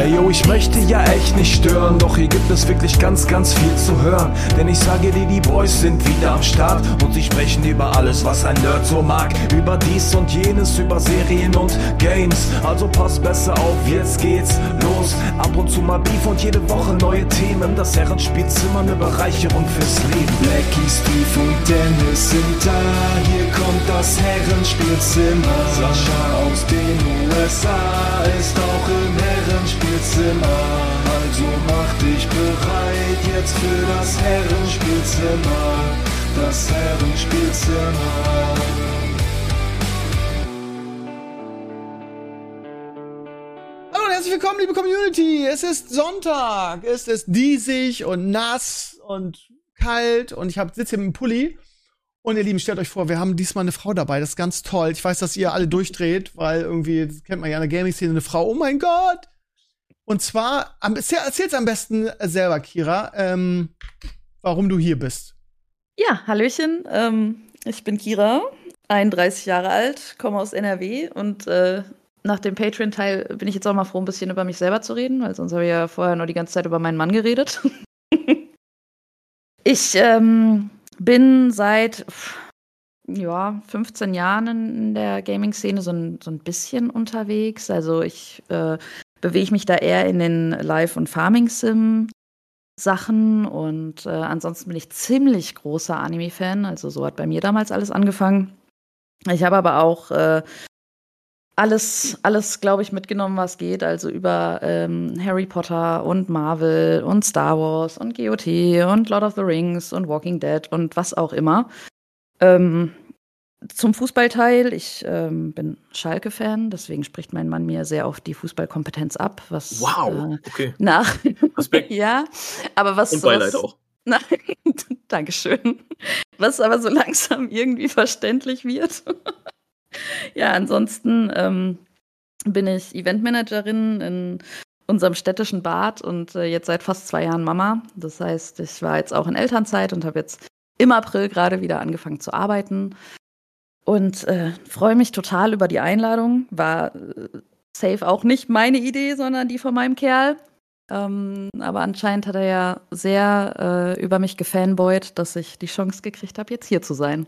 Ey yo, ich möchte ja echt nicht stören, doch hier gibt es wirklich ganz, ganz viel zu hören. Denn ich sage dir, die Boys sind wieder am Start und sie sprechen über alles, was ein Nerd so mag. Über dies und jenes, über Serien und Games. Also pass besser auf, jetzt geht's los. Ab und zu mal Beef und jede Woche neue Themen. Das Herrenspielzimmer, eine Bereicherung fürs Leben. Blackie, Steve und Dennis sind da. Hier kommt das Herrenspielzimmer. Sascha aus den USA ist auch im Herrenspielzimmer. Also mach dich bereit jetzt für das Herrenspielzimmer. Das Herrenspielzimmer. Hallo und herzlich willkommen, liebe Community. Es ist Sonntag. Es ist diesig und nass und kalt und ich sitze hier mit dem Pulli. Und ihr Lieben, stellt euch vor, wir haben diesmal eine Frau dabei. Das ist ganz toll. Ich weiß, dass ihr alle durchdreht, weil irgendwie, das kennt man ja in der Gaming-Szene, eine Frau. Oh mein Gott! Und zwar, erzähl's am besten selber, Kira, warum du hier bist. Ja, hallöchen. Ich bin Kira, 31 Jahre alt, komme aus NRW und nach dem Patreon-Teil bin ich jetzt auch mal froh, ein bisschen über mich selber zu reden, weil sonst habe ich ja vorher nur die ganze Zeit über meinen Mann geredet. Ich bin seit 15 Jahren in der Gaming-Szene so ein bisschen unterwegs. Also ich bewege mich da eher in den Live- und Farming-Sim-Sachen und ansonsten bin ich ziemlich großer Anime-Fan. Also so hat bei mir damals alles angefangen. Ich habe aber auch alles, glaube ich, mitgenommen, was geht. Also über Harry Potter und Marvel und Star Wars und GOT und Lord of the Rings und Walking Dead und was auch immer. Zum Fußballteil, ich bin Schalke-Fan, deswegen spricht mein Mann mir sehr oft die Fußballkompetenz ab. Was, wow, okay. Respekt. Ja, aber was. Und Beileid auch. Nein, Dankeschön. Was aber so langsam irgendwie verständlich wird. Ja, ansonsten bin ich Eventmanagerin in unserem städtischen Bad und jetzt seit fast 2 Jahren Mama. Das heißt, ich war jetzt auch in Elternzeit und habe jetzt im April gerade wieder angefangen zu arbeiten. Und freue mich total über die Einladung. War safe auch nicht meine Idee, sondern die von meinem Kerl. Aber anscheinend hat er ja sehr über mich gefanboyt, dass ich die Chance gekriegt habe, jetzt hier zu sein.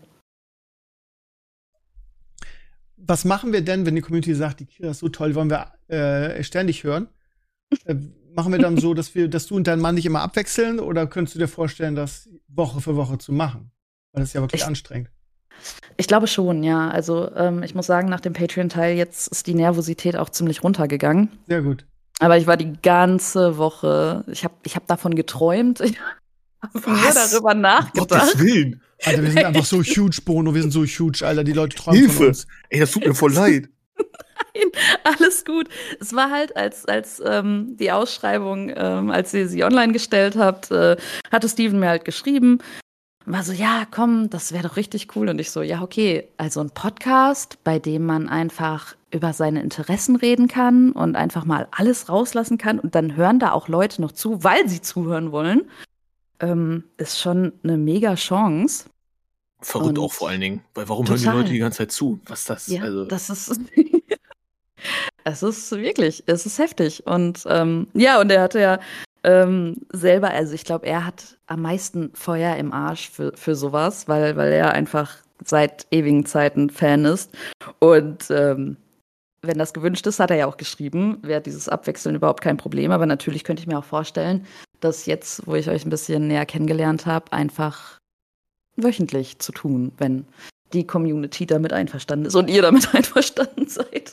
Was machen wir denn, wenn die Community sagt, die Kira ist so toll, wollen wir ständig hören? Machen wir dann so, dass du und dein Mann nicht immer abwechseln? Oder könntest du dir vorstellen, das Woche für Woche zu machen? Weil das ist ja wirklich anstrengend. Ich glaube schon, ja. Also ich muss sagen, nach dem Patreon-Teil jetzt ist die Nervosität auch ziemlich runtergegangen. Sehr gut. Aber ich war die ganze Woche, ich hab davon geträumt. Ich habe nur darüber nachgedacht. Gottes Willen. Alter, wir sind einfach so huge, Bono. Wir sind so huge, Alter. Die Leute träumen von uns. Ey, das tut mir voll leid. Nein, alles gut. Es war halt, als die Ausschreibung, als ihr sie online gestellt habt, hatte Steven mir halt geschrieben. War so, ja, komm, das wäre doch richtig cool. Und ich so, ja, okay, also ein Podcast, bei dem man einfach über seine Interessen reden kann und einfach mal alles rauslassen kann. Und dann hören da auch Leute noch zu, weil sie zuhören wollen. Ist schon eine mega Chance. Verrückt und auch vor allen Dingen. Weil warum hören die Leute die ganze Zeit zu? Was ist das? Ja, also das ist es ist wirklich, es ist heftig. Und ja, und er hatte ja selber, also ich glaube, er hat am meisten Feuer im Arsch für sowas, weil er einfach seit ewigen Zeiten Fan ist. Und wenn das gewünscht ist, hat er ja auch geschrieben, wäre dieses Abwechseln überhaupt kein Problem. Aber natürlich könnte ich mir auch vorstellen, dass jetzt, wo ich euch ein bisschen näher kennengelernt habe, einfach wöchentlich zu tun, wenn die Community damit einverstanden ist und ihr damit einverstanden seid.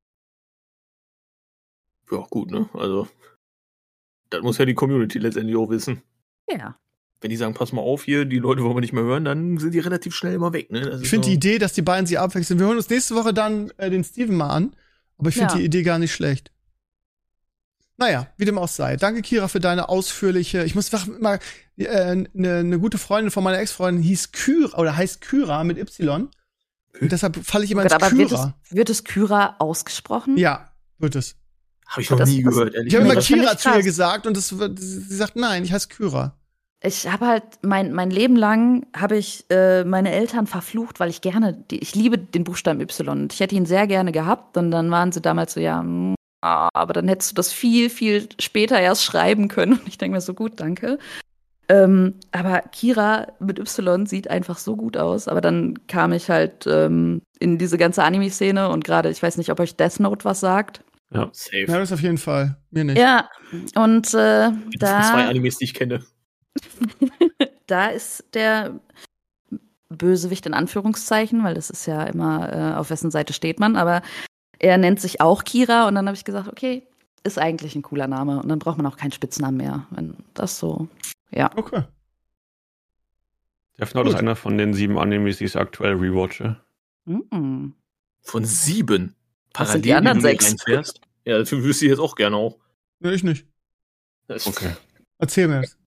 Ja, gut, ne? Also, das muss ja die Community letztendlich auch wissen. Ja. Wenn die sagen, pass mal auf hier, die Leute wollen wir nicht mehr hören, dann sind die relativ schnell immer weg, ne? Ich finde die Idee, dass die beiden sich abwechseln. Wir hören uns nächste Woche dann den Steven mal an. Aber ich finde die Idee gar nicht schlecht. Naja, wie dem auch sei. Danke, Kira, für deine ausführliche. Ich muss mal eine gute Freundin von meiner Ex-Freundin heißt Kyra mit Y. Und deshalb falle ich immer ins Kyra. Wird es Kyra ausgesprochen? Ja, wird es. Habe ich noch nie gehört, ehrlich gesagt. Ich habe immer das Kira zu ihr gesagt und sie sagt, nein, ich heiße Kyra. Ich habe halt mein Leben lang habe ich meine Eltern verflucht, weil ich liebe den Buchstaben Y und ich hätte ihn sehr gerne gehabt und dann waren sie damals so, ja, aber dann hättest du das viel, viel später erst schreiben können. Und ich denke mir so, gut, danke. Aber Kira mit Y sieht einfach so gut aus. Aber dann kam ich halt in diese ganze Anime-Szene und gerade, ich weiß nicht, ob euch Death Note was sagt. Ja, safe. Ja, das auf jeden Fall. Mir nicht. Ja, und Das sind 2 da, Animes, die ich kenne. da ist der Bösewicht in Anführungszeichen, weil das ist ja immer, auf wessen Seite steht man, aber er nennt sich auch Kira und dann habe ich gesagt, okay, ist eigentlich ein cooler Name und dann braucht man auch keinen Spitznamen mehr, wenn das so, ja. Okay. Death Note Gut. ist einer von den 7 Animes, die ich aktuell rewatche. Mhm. Von 7. Was sind die anderen wie du 6? reinfährst. Ja, dafür wüsste ich jetzt auch gerne auch. Nee, ich nicht. Das Okay. Erzähl mir das.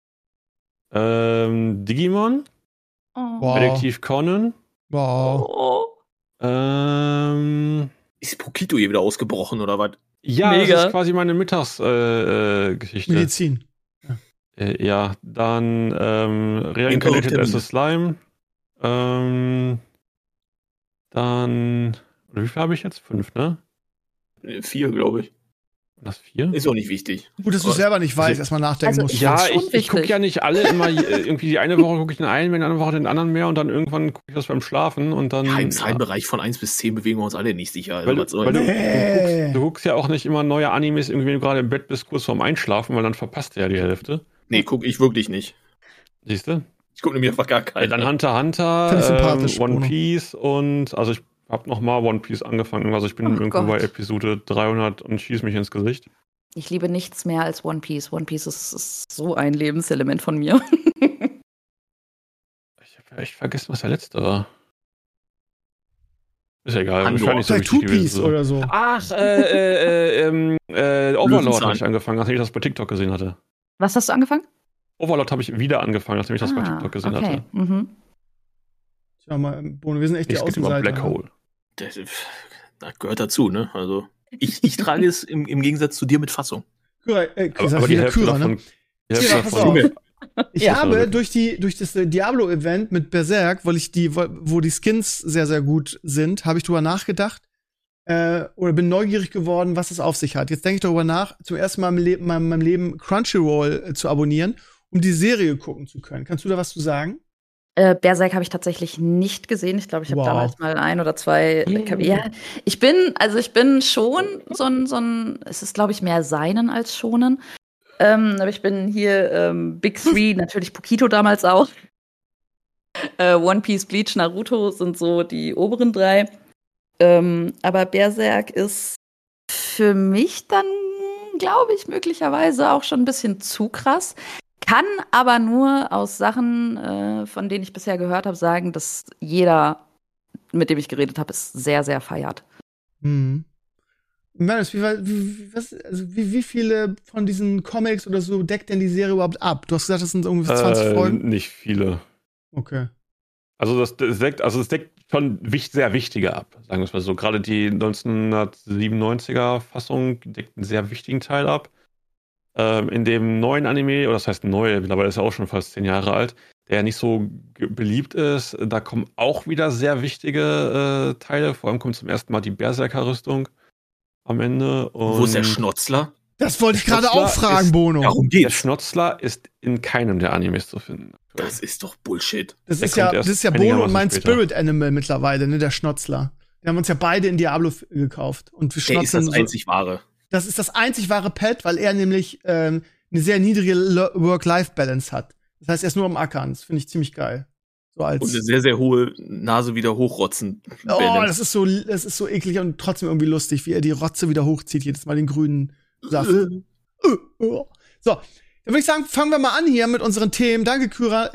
Digimon, Oh. Wow. Detektiv Conan, Wow. Oh. Ist Pokito hier wieder ausgebrochen oder was? ja, Mega. das ist quasi meine Mittagsgeschichte. Medizin. Ja, dann Reincarnated as a Slime. Dann, oder wie viel habe ich jetzt? 5, ne? 4, glaube ich. Das 4? Ist auch nicht wichtig. Gut, dass du es selber nicht weißt, erstmal nachdenken Also musst. ich Ja, find's schon ich gucke wichtig. ja nicht alle immer, irgendwie die eine Woche gucke ich den einen, wenn die andere Woche den anderen mehr und dann irgendwann gucke ich das beim Schlafen und dann. Ja, im Zahlenbereich von 1 bis 10 bewegen wir uns alle nicht sicher. Also Weil, was soll weil Nee. du guckst ja auch nicht immer neue Animes, irgendwie, wenn du gerade im Bett bist, kurz vorm Einschlafen, weil dann verpasst du ja die Hälfte. Nee, gucke ich wirklich nicht. Siehst du? Ich gucke nämlich einfach gar Ja, keinen. dann Hunter Finde ich Hunter, sympathisch, One Bruno. Piece und, also ich habe nochmal One Piece angefangen, also ich bin Oh irgendwo Gott. bei Episode 300 und schieß mich ins Gesicht. Ich liebe nichts mehr als One Piece. One Piece ist so ein Lebenselement von mir. Ich habe echt vergessen, was der letzte war. Ist ja egal, Andor. wahrscheinlich so Vielleicht wichtig Two Piece gewesen. oder so. Ach, Overlord Löwenzahn. habe ich angefangen, nachdem ich das bei TikTok gesehen hatte. Was hast du angefangen? Overlord habe ich wieder angefangen, nachdem ich das bei TikTok gesehen okay. hatte. Mhm. Tja, mal, Bono, wir sind echt die Es geht über Außenseiter. Black Hole. Das gehört dazu, ne? Also, ich trage es im Gegensatz zu dir mit Fassung. Kyra, Aber die Hälfte Kyra, ne? davon. Die Hälfte Kyra, pass davon auf. Ich Ja. habe durch das Diablo-Event mit Berserk, wo die Skins sehr, sehr gut sind, habe ich drüber nachgedacht oder bin neugierig geworden, was es auf sich hat. Jetzt denke ich darüber nach, zum ersten Mal in meinem Leben Crunchyroll zu abonnieren, um die Serie gucken zu können. Kannst du da was zu sagen? Berserk habe ich tatsächlich nicht gesehen. Ich glaube, ich habe Wow. damals mal 1 oder 2. Ja, ich bin schon so ein, es ist, glaube ich, mehr Seinen als Schonen. Aber ich bin hier Big Three, natürlich Pokito damals auch. One Piece, Bleach, Naruto sind so die oberen 3. Aber Berserk ist für mich dann, glaube ich, möglicherweise auch schon ein bisschen zu krass. Kann aber nur aus Sachen, von denen ich bisher gehört habe, sagen, dass jeder, mit dem ich geredet habe, es sehr, sehr feiert. Mhm. Manus, wie viele von diesen Comics oder so deckt denn die Serie überhaupt ab? Du hast gesagt, das sind ungefähr 20 Folgen. Nicht viele. Okay. Also es deckt schon sehr wichtige ab, sagen wir es mal so. Gerade die 1997er Fassung deckt einen sehr wichtigen Teil ab. In dem neuen Anime, oder das heißt neu, mittlerweile ist er auch schon fast 10 Jahre alt, der nicht so beliebt ist, da kommen auch wieder sehr wichtige Teile. Vor allem kommt zum ersten Mal die Berserker-Rüstung am Ende. Und Wo ist der Schnotzler? Das wollte ich gerade Schnotzler auch fragen, ist- Bono. Darum der geht's. Schnotzler ist in keinem der Animes zu finden. Das ist doch Bullshit. Das Der ist ja, kommt das erst ist ja Bono und einigermaßen mein später. Spirit Animal mittlerweile, ne, der Schnotzler. Wir haben uns ja beide in Diablo gekauft. Und wir Der ist schnotzen das einzig wahre. das ist das einzig wahre Pet, weil er nämlich eine sehr niedrige Work-Life-Balance hat. Das heißt, er ist nur am Ackern. Das finde ich ziemlich geil. So als Und eine sehr, sehr hohe Nase wieder hochrotzen. oh, das ist so eklig und trotzdem irgendwie lustig, wie er die Rotze wieder hochzieht, jedes Mal den grünen Saft. So, dann würde ich sagen, fangen wir mal an hier mit unseren Themen. Danke, Kira.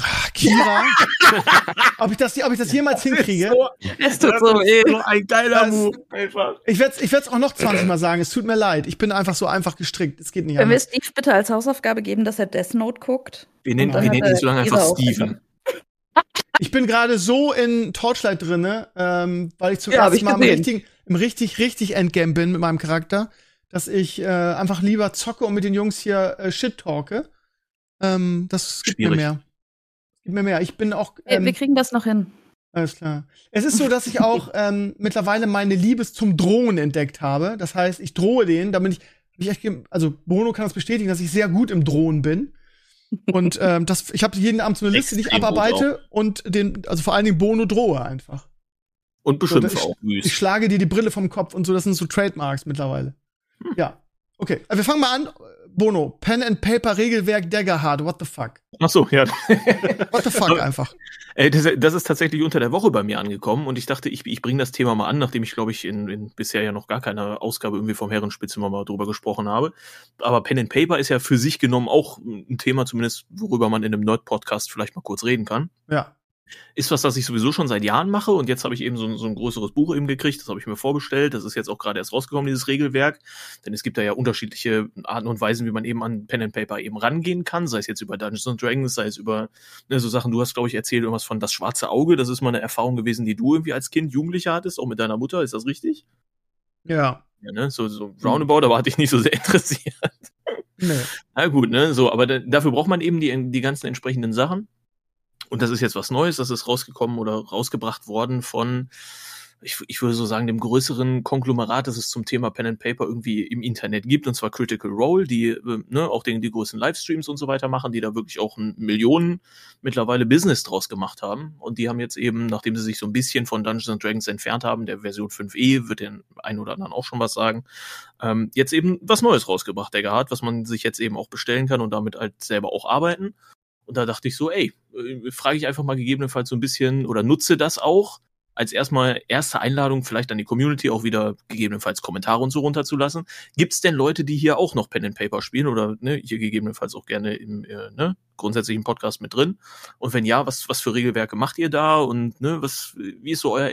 ob ich das jemals hinkriege? Es tut so weh. so ein geiler Das- Move. Einfach. Ich werde es auch noch 20 Mal sagen. Es tut mir leid. Ich bin einfach so einfach gestrickt. Es geht nicht Können wir anders. Steve bitte als Hausaufgabe geben, dass er Death Note guckt? Wir nennen, Und dann wir hat nennen ihn er so lange Kira einfach auch Steven. Ich bin gerade so in Torchlight drinne, weil ich zum Ja, hab ersten ich Mal gesehen. im richtig Endgame bin mit meinem Charakter, dass ich einfach lieber zocke und mit den Jungs hier Shit talke. Das gibt mir Schwierig. mehr. Gibt mir mehr. Ich bin auch Wir kriegen das noch hin. Alles klar. Es ist so, dass ich auch mittlerweile meine Liebe zum Drohen entdeckt habe. Das heißt, ich drohe denen, damit also Bono kann das bestätigen, dass ich sehr gut im Drohen bin. Und ich habe jeden Abend so eine Liste, die ich abarbeite und also vor allen Dingen Bono drohe einfach. Und beschimpfe so, auch wüst. Ich schlage dir die Brille vom Kopf und so, das sind so Trademarks mittlerweile. Ja. Okay, wir fangen mal an. Bono, Pen and Paper Regelwerk Daggerhard, what the fuck? Ach so, ja. What the fuck einfach. Das ist tatsächlich unter der Woche bei mir angekommen und ich dachte, ich bringe das Thema mal an, nachdem ich, glaube ich, in bisher ja noch gar keiner Ausgabe irgendwie vom Herrenspitze mal drüber gesprochen habe. Aber Pen and Paper ist ja für sich genommen auch ein Thema, zumindest worüber man in einem Nerd-Podcast vielleicht mal kurz reden kann. Ja. Ist was ich sowieso schon seit Jahren mache und jetzt habe ich eben so ein größeres Buch eben gekriegt, das habe ich mir vorbestellt, das ist jetzt auch gerade erst rausgekommen, dieses Regelwerk, denn es gibt da ja unterschiedliche Arten und Weisen, wie man eben an Pen and Paper eben rangehen kann, sei es jetzt über Dungeons & Dragons, sei es über so Sachen, du hast, glaube ich, erzählt irgendwas von Das schwarze Auge, das ist mal eine Erfahrung gewesen, die du irgendwie als Kind, Jugendlicher hattest, auch mit deiner Mutter, ist das richtig? Ja. Ja, ne, so roundabout, aber hatte ich nicht so sehr interessiert. Nee. Na gut, ne, so, aber dafür braucht man eben die ganzen entsprechenden Sachen. Und das ist jetzt was Neues, das ist rausgekommen oder rausgebracht worden von, ich würde so sagen, dem größeren Konglomerat, das es zum Thema Pen and Paper irgendwie im Internet gibt, und zwar Critical Role, die auch die größten Livestreams und so weiter machen, die da wirklich auch Millionen mittlerweile Business draus gemacht haben. Und die haben jetzt eben, nachdem sie sich so ein bisschen von Dungeons & Dragons entfernt haben, der Version 5e, wird den einen oder anderen auch schon was sagen, jetzt eben was Neues rausgebracht, der Daggerhard, was man sich jetzt eben auch bestellen kann und damit halt selber auch arbeiten. Und da dachte ich so, frage ich einfach mal gegebenenfalls so ein bisschen oder nutze das auch als erste Einladung vielleicht an die Community auch wieder gegebenenfalls Kommentare und so runterzulassen. Gibt's denn Leute, die hier auch noch Pen and Paper spielen oder hier gegebenenfalls auch gerne im grundsätzlichen Podcast mit drin? Und wenn ja, was für Regelwerke macht ihr da und wie ist so euer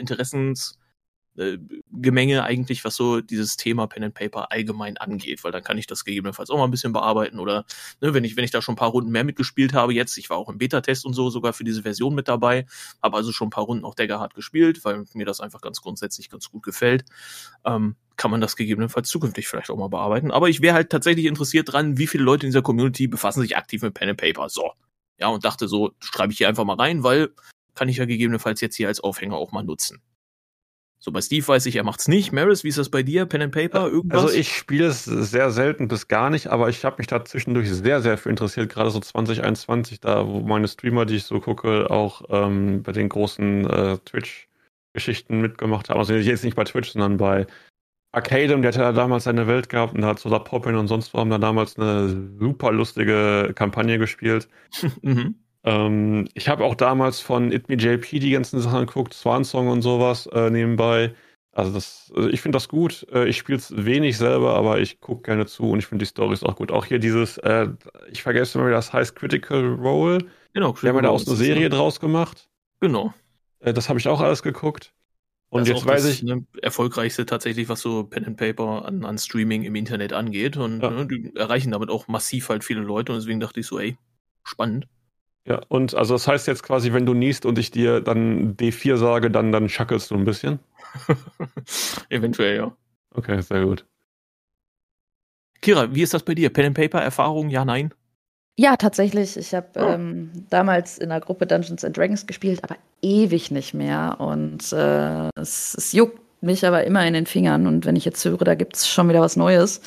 Interessensgemenge eigentlich, was so dieses Thema Pen and Paper allgemein angeht, weil dann kann ich das gegebenenfalls auch mal ein bisschen bearbeiten oder wenn ich da schon ein paar Runden mehr mitgespielt habe jetzt, ich war auch im Beta-Test und so sogar für diese Version mit dabei, habe also schon ein paar Runden auch Daggerhard gespielt, weil mir das einfach ganz grundsätzlich ganz gut gefällt, kann man das gegebenenfalls zukünftig vielleicht auch mal bearbeiten, aber ich wäre halt tatsächlich interessiert dran, wie viele Leute in dieser Community befassen sich aktiv mit Pen and Paper, so, ja, und dachte so, schreibe ich hier einfach mal rein, weil kann ich ja gegebenenfalls jetzt hier als Aufhänger auch mal nutzen. So, bei Steve weiß ich, er macht's nicht. Maris, wie ist das bei dir? Pen and Paper, irgendwas? Also ich spiele es sehr selten bis gar nicht, aber ich habe mich da zwischendurch sehr, sehr für interessiert, gerade so 2021, da wo meine Streamer, die ich so gucke, auch bei den großen Twitch-Geschichten mitgemacht haben. Also jetzt nicht bei Twitch, sondern bei Arcadem, der hat ja damals seine Welt gehabt und da hat so Poppin und sonst wo haben da damals eine super lustige Kampagne gespielt. Mhm. Ich habe auch damals von It Me JP die ganzen Sachen geguckt, Swansong und sowas nebenbei. Also ich finde das gut. Ich spiele es wenig selber, aber ich gucke gerne zu und ich finde die Storys auch gut. Auch hier dieses, ich vergesse immer, wie das heißt, Critical Role. Genau, die haben ja da auch eine Serie draus gemacht. Genau. Das habe ich auch alles geguckt. Und das jetzt weiß ich. Das erfolgreichste tatsächlich, was so Pen and Paper an Streaming im Internet angeht. Und die erreichen damit auch massiv halt viele Leute. Und deswegen dachte ich so, spannend. Ja, und also das heißt jetzt quasi, wenn du niest und ich dir dann D4 sage, dann schackelst du ein bisschen? Eventuell, ja. Okay, sehr gut. Kira, wie ist das bei dir? Pen and Paper Erfahrung? Ja, nein? Ja, tatsächlich. Ich habe damals in einer Gruppe Dungeons & Dragons gespielt, aber ewig nicht mehr. Und es juckt mich aber immer in den Fingern. Und wenn ich jetzt höre, da gibt es schon wieder was Neues,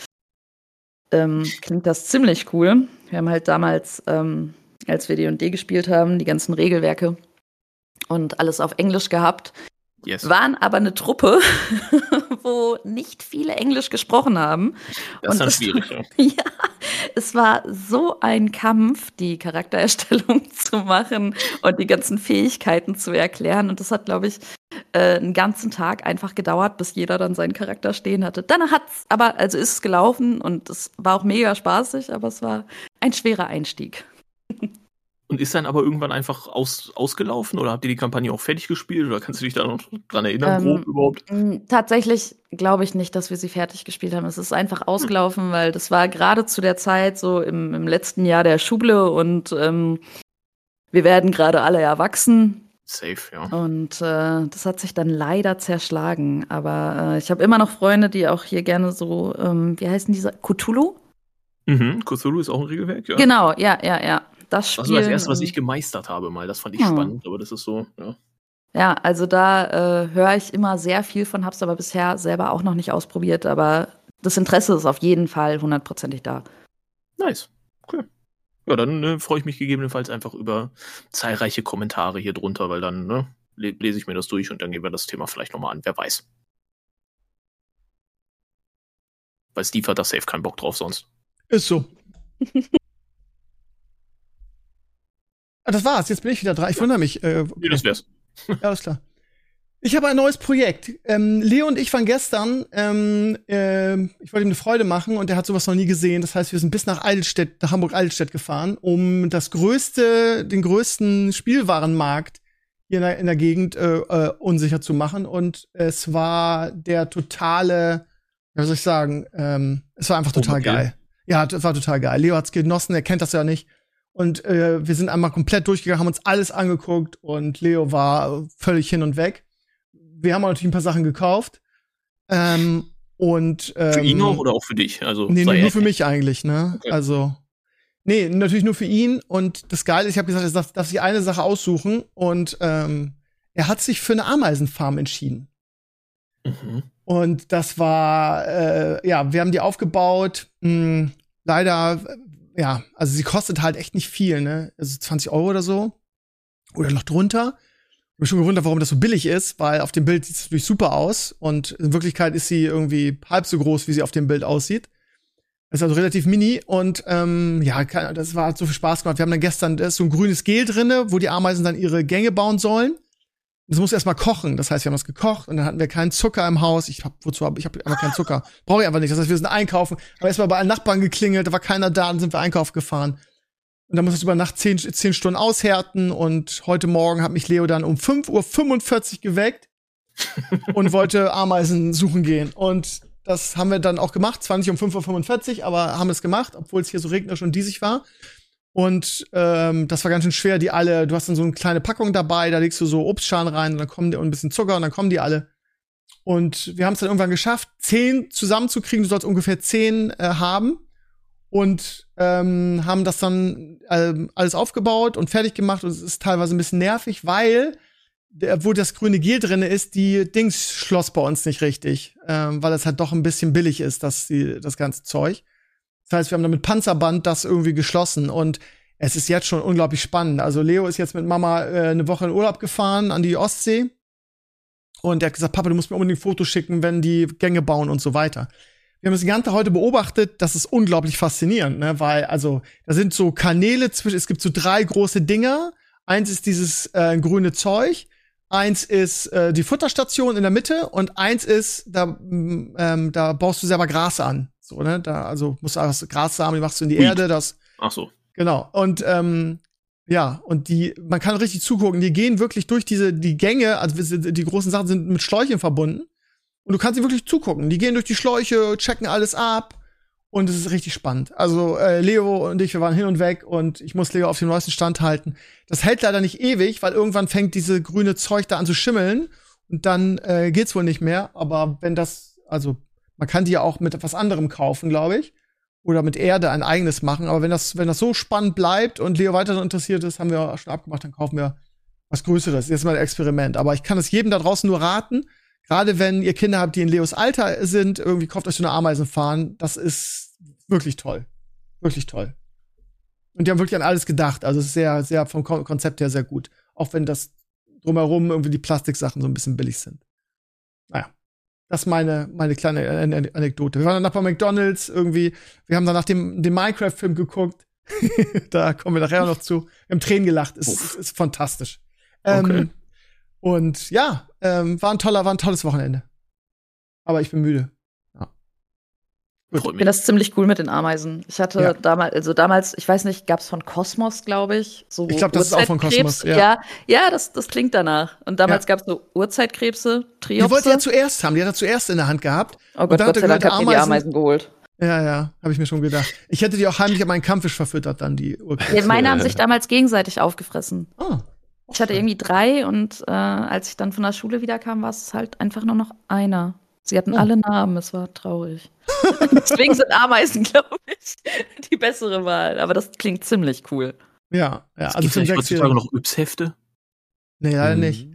klingt das ziemlich cool. Wir haben halt damals als wir D&D gespielt haben, die ganzen Regelwerke und alles auf Englisch gehabt. Yes. Waren aber eine Truppe, wo nicht viele Englisch gesprochen haben. Das ist dann schwierig, ja. Ja, es war so ein Kampf, die Charaktererstellung zu machen und die ganzen Fähigkeiten zu erklären. Und das hat, glaube ich, einen ganzen Tag einfach gedauert, bis jeder dann seinen Charakter stehen hatte. Dann ist es gelaufen und es war auch mega spaßig, aber es war ein schwerer Einstieg. Und ist dann aber irgendwann einfach ausgelaufen oder habt ihr die Kampagne auch fertig gespielt oder kannst du dich da noch dran erinnern, grob überhaupt? Tatsächlich glaube ich nicht, dass wir sie fertig gespielt haben. Es ist einfach ausgelaufen, weil das war gerade zu der Zeit so im letzten Jahr der Schule und wir werden gerade alle erwachsen. Safe, ja. Und das hat sich dann leider zerschlagen. Aber ich habe immer noch Freunde, die auch hier gerne so, wie heißen diese? Cthulhu? Cthulhu ist auch ein Regelwerk, ja. Genau, ja. Das Spiel. Das war das erste, was ich gemeistert habe mal. Das fand ich spannend, aber das ist so, ja. Ja, also da höre ich immer sehr viel von, hab's aber bisher selber auch noch nicht ausprobiert, aber das Interesse ist auf jeden Fall 100%ig da. Nice. Cool. Ja, dann freue ich mich gegebenenfalls einfach über zahlreiche Kommentare hier drunter, weil dann lese ich mir das durch und dann gehen wir das Thema vielleicht nochmal an. Wer weiß. Weil Steve hat da safe keinen Bock drauf sonst. Ist so. Das war's, jetzt bin ich wieder dran. Ich wundere mich. Nee, das wär's. Ja, alles klar. Ich habe ein neues Projekt. Leo und ich waren gestern, ich wollte ihm eine Freude machen und er hat sowas noch nie gesehen. Das heißt, wir sind bis nach Hamburg-Eidelstedt gefahren, um den größten Spielwarenmarkt hier in der Gegend unsicher zu machen. Und es war der totale, wie soll ich sagen, es war einfach total geil. Ja, es war total geil. Leo hat's genossen, er kennt das ja nicht. Und wir sind einmal komplett durchgegangen, haben uns alles angeguckt und Leo war völlig hin und weg. Wir haben natürlich ein paar Sachen gekauft. Für ihn auch oder auch für dich? Also, nee, nur für mich eigentlich, ne? Okay. Also, nee, natürlich nur für ihn. Und das Geile ist, ich habe gesagt, er darf sich eine Sache aussuchen. Und er hat sich für eine Ameisenfarm entschieden. Mhm. Und das war, wir haben die aufgebaut. Leider, also sie kostet halt echt nicht viel, ne? Also 20 € oder so. Oder noch drunter. Ich habe mich schon gewundert, warum das so billig ist, weil auf dem Bild sieht es natürlich super aus. Und in Wirklichkeit ist sie irgendwie halb so groß, wie sie auf dem Bild aussieht. Ist also relativ mini. Und das war halt so viel Spaß gemacht. Wir haben dann gestern, da ist so ein grünes Gel drinne, wo die Ameisen dann ihre Gänge bauen sollen. Das muss erstmal kochen. Das heißt, wir haben das gekocht und dann hatten wir keinen Zucker im Haus. Ich habe einfach keinen Zucker. Brauche ich einfach nicht. Das heißt, wir sind einkaufen. Haben erstmal bei allen Nachbarn geklingelt, da war keiner da, dann sind wir einkaufen gefahren. Und dann muss es über Nacht 10 Stunden aushärten. Und heute Morgen hat mich Leo dann um 5:45 Uhr geweckt und wollte Ameisen suchen gehen. Und das haben wir dann auch gemacht. Zwar nicht um 5:45 Uhr, aber haben es gemacht, obwohl es hier so regnerisch und diesig war. Und das war ganz schön schwer, du hast dann so eine kleine Packung dabei, da legst du so Obstschalen rein und dann kommen die und ein bisschen Zucker und dann kommen die alle. Und wir haben es dann irgendwann geschafft, 10 zusammenzukriegen, du sollst ungefähr 10 haben. Und haben das dann alles aufgebaut und fertig gemacht und es ist teilweise ein bisschen nervig, weil, wo das grüne Gel drin ist, die Dings schloss bei uns nicht richtig, weil es halt doch ein bisschen billig ist, das ganze Zeug. Das heißt, wir haben dann mit Panzerband das irgendwie geschlossen und es ist jetzt schon unglaublich spannend. Also Leo ist jetzt mit Mama eine Woche in Urlaub gefahren an die Ostsee und der hat gesagt, Papa, du musst mir unbedingt Fotos schicken, wenn die Gänge bauen und so weiter. Wir haben das ganze heute beobachtet, das ist unglaublich faszinierend, ne? Weil, also, da sind so Kanäle es gibt so 3 große Dinger. Eins ist dieses grüne Zeug, eins ist die Futterstation in der Mitte und eins ist, da baust du selber Gras an. So, ne? Musst du einfach Grassamen, die machst du in die Erde, das. Ach so. Genau. Und man kann richtig zugucken, die gehen wirklich durch die Gänge, also die großen Sachen sind mit Schläuchen verbunden. Und du kannst sie wirklich zugucken. Die gehen durch die Schläuche, checken alles ab. Und es ist richtig spannend. Also Leo und ich, wir waren hin und weg. Und ich muss Leo auf dem neuesten Stand halten. Das hält leider nicht ewig, weil irgendwann fängt diese grüne Zeug da an zu schimmeln. Und dann geht's wohl nicht mehr. Aber man kann die ja auch mit etwas anderem kaufen, glaube ich. Oder mit Erde ein eigenes machen. Aber wenn das so spannend bleibt und Leo weiter interessiert ist, haben wir schon abgemacht, dann kaufen wir was Größeres. Jetzt mal ein Experiment. Aber ich kann es jedem da draußen nur raten. Gerade wenn ihr Kinder habt, die in Leos Alter sind, irgendwie kauft euch so eine Ameisenfarm. Das ist wirklich toll. Wirklich toll. Und die haben wirklich an alles gedacht. Also es ist sehr, sehr vom Konzept her sehr gut. Auch wenn das drumherum irgendwie die Plastiksachen so ein bisschen billig sind. Naja. Das ist meine kleine Anekdote. Wir waren danach bei McDonald's irgendwie. Wir haben danach den Minecraft-Film geguckt. Da kommen wir nachher noch zu. Wir haben Tränen gelacht. Ist fantastisch. Okay. Und ja, war ein tolles Wochenende. Aber ich bin müde. Ja. Ich finde das ziemlich cool mit den Ameisen. Ich hatte damals, ich weiß nicht, gab's von Kosmos, glaube ich. So ich glaube, das ist auch von Kosmos. Ja, das klingt danach. Und damals gab's so Urzeitkrebse, Triopse. Die wollte er zuerst haben. Die hat er zuerst in der Hand gehabt. Oh Gott, Gott sei Dank hat die Ameisen geholt. Ja, habe ich mir schon gedacht. Ich hätte die auch heimlich an meinen Kampffisch verfüttert, dann die Urkrebse. Ja, meine haben sich damals gegenseitig aufgefressen. Oh. Ich hatte irgendwie 3 und als ich dann von der Schule wiederkam, war es halt einfach nur noch einer. Sie hatten alle Namen, es war traurig. Deswegen sind Ameisen, glaube ich, die bessere Wahl. Aber das klingt ziemlich cool. Ja. Also gibt es heutzutage noch Yps-Hefte? Nee, leider nicht.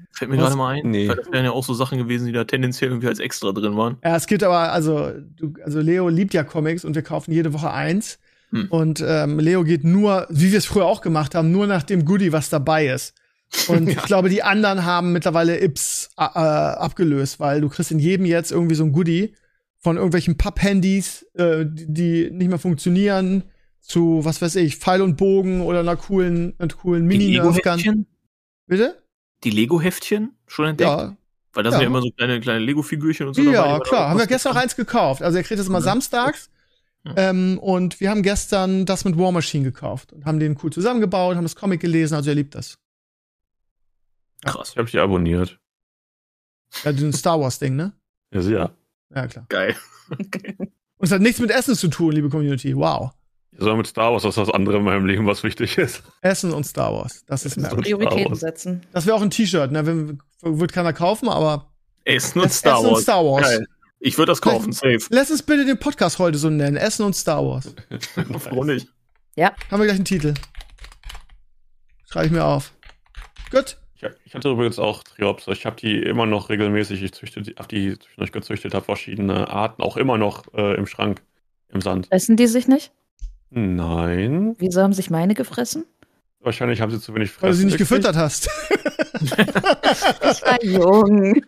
Fällt mir gerade mal ein. Nee. Weil das wären ja auch so Sachen gewesen, die da tendenziell irgendwie als extra drin waren. Ja, es gibt aber, also Leo liebt ja Comics und wir kaufen jede Woche eins. Und Leo geht nur, wie wir es früher auch gemacht haben, nur nach dem Goodie, was dabei ist. Und ich glaube, die anderen haben mittlerweile Ips abgelöst, weil du kriegst in jedem jetzt irgendwie so ein Goodie von irgendwelchen Papp-Handys, die nicht mehr funktionieren, zu, was weiß ich, Pfeil und Bogen oder einer coolen Mini-Nerf-Gun. Bitte? Die Lego-Heftchen schon entdeckt? Ja. Weil das sind ja immer so kleine Lego-Figürchen und so Ja, dabei. klar. Haben wir gestern auch eins gekauft. Also er kriegt das immer samstags. Und wir haben gestern das mit War Machine gekauft und haben den cool zusammengebaut, haben das Comic gelesen, also er liebt das. Krass. Ich habe dich abonniert. Ja, den Star Wars Ding, ne? Ja, sicher. Ja, klar. Geil. Und es hat nichts mit Essen zu tun, liebe Community. Wow. Ja, so mit Star Wars, das ist das andere in meinem Leben, was wichtig ist. Essen und Star Wars. Das ist merkwürdig. Prioritäten setzen. Das wäre auch ein T-Shirt, ne? Wird keiner kaufen, aber Essen und Star Wars. Star Wars. Geil. Ich würde das kaufen, safe. Lass uns bitte den Podcast heute so nennen. Essen und Star Wars. Warum nicht? Ja. Haben wir gleich einen Titel. Schreibe ich mir auf. Gut. Ich hatte übrigens auch Triops. Ich habe die immer noch regelmäßig. Ich habe die zwischendurch gezüchtet, habe verschiedene Arten auch immer noch im Schrank, im Sand. Essen die sich nicht? Nein. Wieso haben sich meine gefressen? Wahrscheinlich haben sie zu wenig Fressen. Weil du sie nicht gekriegt. gefüttert hast. Ich war jung.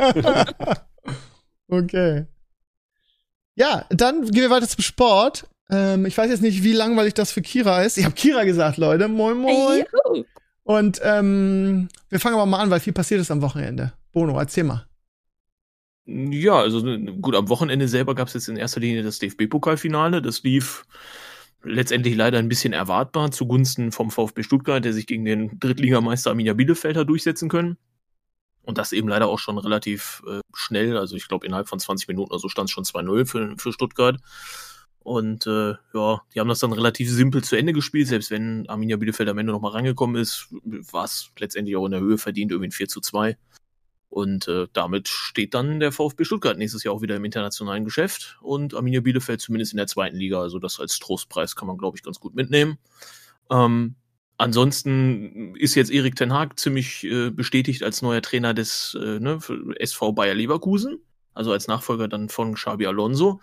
Okay. Ja, dann gehen wir weiter zum Sport. Ich weiß jetzt nicht, wie langweilig das für Kira ist. Ich habe Kira gesagt, Leute. Moin, moin. Juhu. Und wir fangen aber mal an, weil viel passiert ist am Wochenende. Bono, erzähl mal. Ja, also gut, am Wochenende selber gab es jetzt in erster Linie das DFB-Pokalfinale. Das lief letztendlich leider ein bisschen erwartbar zugunsten vom VfB Stuttgart, der sich gegen den Drittligameister Arminia Bielefeld hat durchsetzen können. Und das eben leider auch schon relativ schnell, also ich glaube innerhalb von 20 Minuten oder so stand es schon 2-0 für Stuttgart. Und ja, die haben das dann relativ simpel zu Ende gespielt, selbst wenn Arminia Bielefeld am Ende nochmal rangekommen ist, war es letztendlich auch in der Höhe verdient, irgendwie ein 4-2. Und damit steht dann der VfB Stuttgart nächstes Jahr auch wieder im internationalen Geschäft und Arminia Bielefeld zumindest in der zweiten Liga, also das als Trostpreis kann man, glaube ich, ganz gut mitnehmen. Ansonsten ist jetzt Erik ten Hag ziemlich bestätigt als neuer Trainer des SV Bayer Leverkusen, also als Nachfolger dann von Xabi Alonso.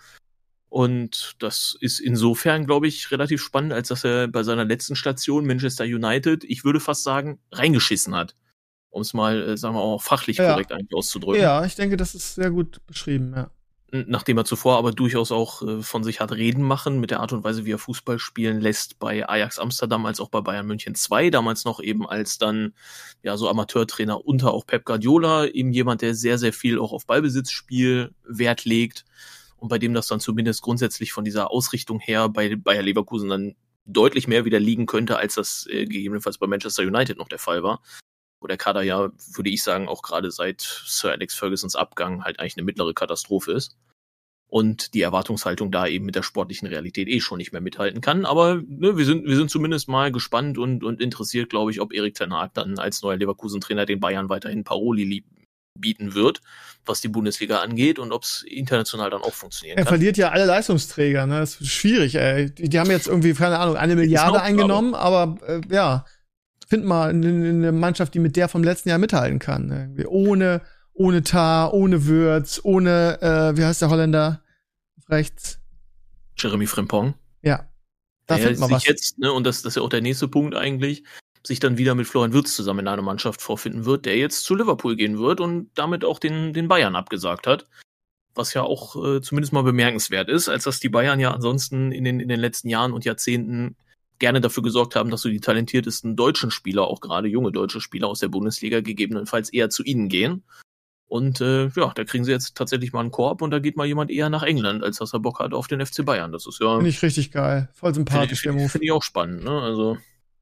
Und das ist insofern, glaube ich, relativ spannend, als dass er bei seiner letzten Station Manchester United, ich würde fast sagen, reingeschissen hat. Um es mal, sagen wir auch fachlich korrekt eigentlich auszudrücken. Ja, ich denke, das ist sehr gut beschrieben, ja. Nachdem er zuvor aber durchaus auch von sich hat reden machen mit der Art und Weise, wie er Fußball spielen lässt bei Ajax Amsterdam als auch bei Bayern München 2, damals noch eben als dann ja so Amateurtrainer unter auch Pep Guardiola, eben jemand, der sehr, sehr viel auch auf Ballbesitzspiel Wert legt und bei dem das dann zumindest grundsätzlich von dieser Ausrichtung her bei Bayer Leverkusen dann deutlich mehr wieder liegen könnte, als das gegebenenfalls bei Manchester United noch der Fall war. Wo der Kader ja, würde ich sagen, auch gerade seit Sir Alex Fergusons Abgang halt eigentlich eine mittlere Katastrophe ist. Und die Erwartungshaltung da eben mit der sportlichen Realität schon nicht mehr mithalten kann. Aber ne, wir sind zumindest mal gespannt und interessiert, glaube ich, ob Erik ten Hag dann als neuer Leverkusen-Trainer den Bayern weiterhin Paroli bieten wird, was die Bundesliga angeht und ob es international dann auch funktionieren kann. Er verliert ja alle Leistungsträger, ne? Das ist schwierig, ey. Die haben jetzt irgendwie, keine Ahnung, 1 Milliarde eingenommen, aber ja. Find mal eine Mannschaft, die mit der vom letzten Jahr mithalten kann. Irgendwie. Ohne Tar, ohne Würz, ohne, wie heißt der Holländer? Rechts. Jeremy Frimpong. Ja. Da findet man sich was. Jetzt, ne, und das ist ja auch der nächste Punkt eigentlich, sich dann wieder mit Florian Wirtz zusammen in einer Mannschaft vorfinden wird, der jetzt zu Liverpool gehen wird und damit auch den Bayern abgesagt hat. Was ja auch zumindest mal bemerkenswert ist, als dass die Bayern ja ansonsten in den letzten Jahren und Jahrzehnten gerne dafür gesorgt haben, dass so die talentiertesten deutschen Spieler, auch gerade junge deutsche Spieler aus der Bundesliga, gegebenenfalls eher zu ihnen gehen. Und ja, da kriegen sie jetzt tatsächlich mal einen Korb und da geht mal jemand eher nach England, als dass er Bock hat auf den FC Bayern. Das ist ja... Finde ich richtig geil. Voll sympathisch, der Move. Finde ich auch spannend, ne? Also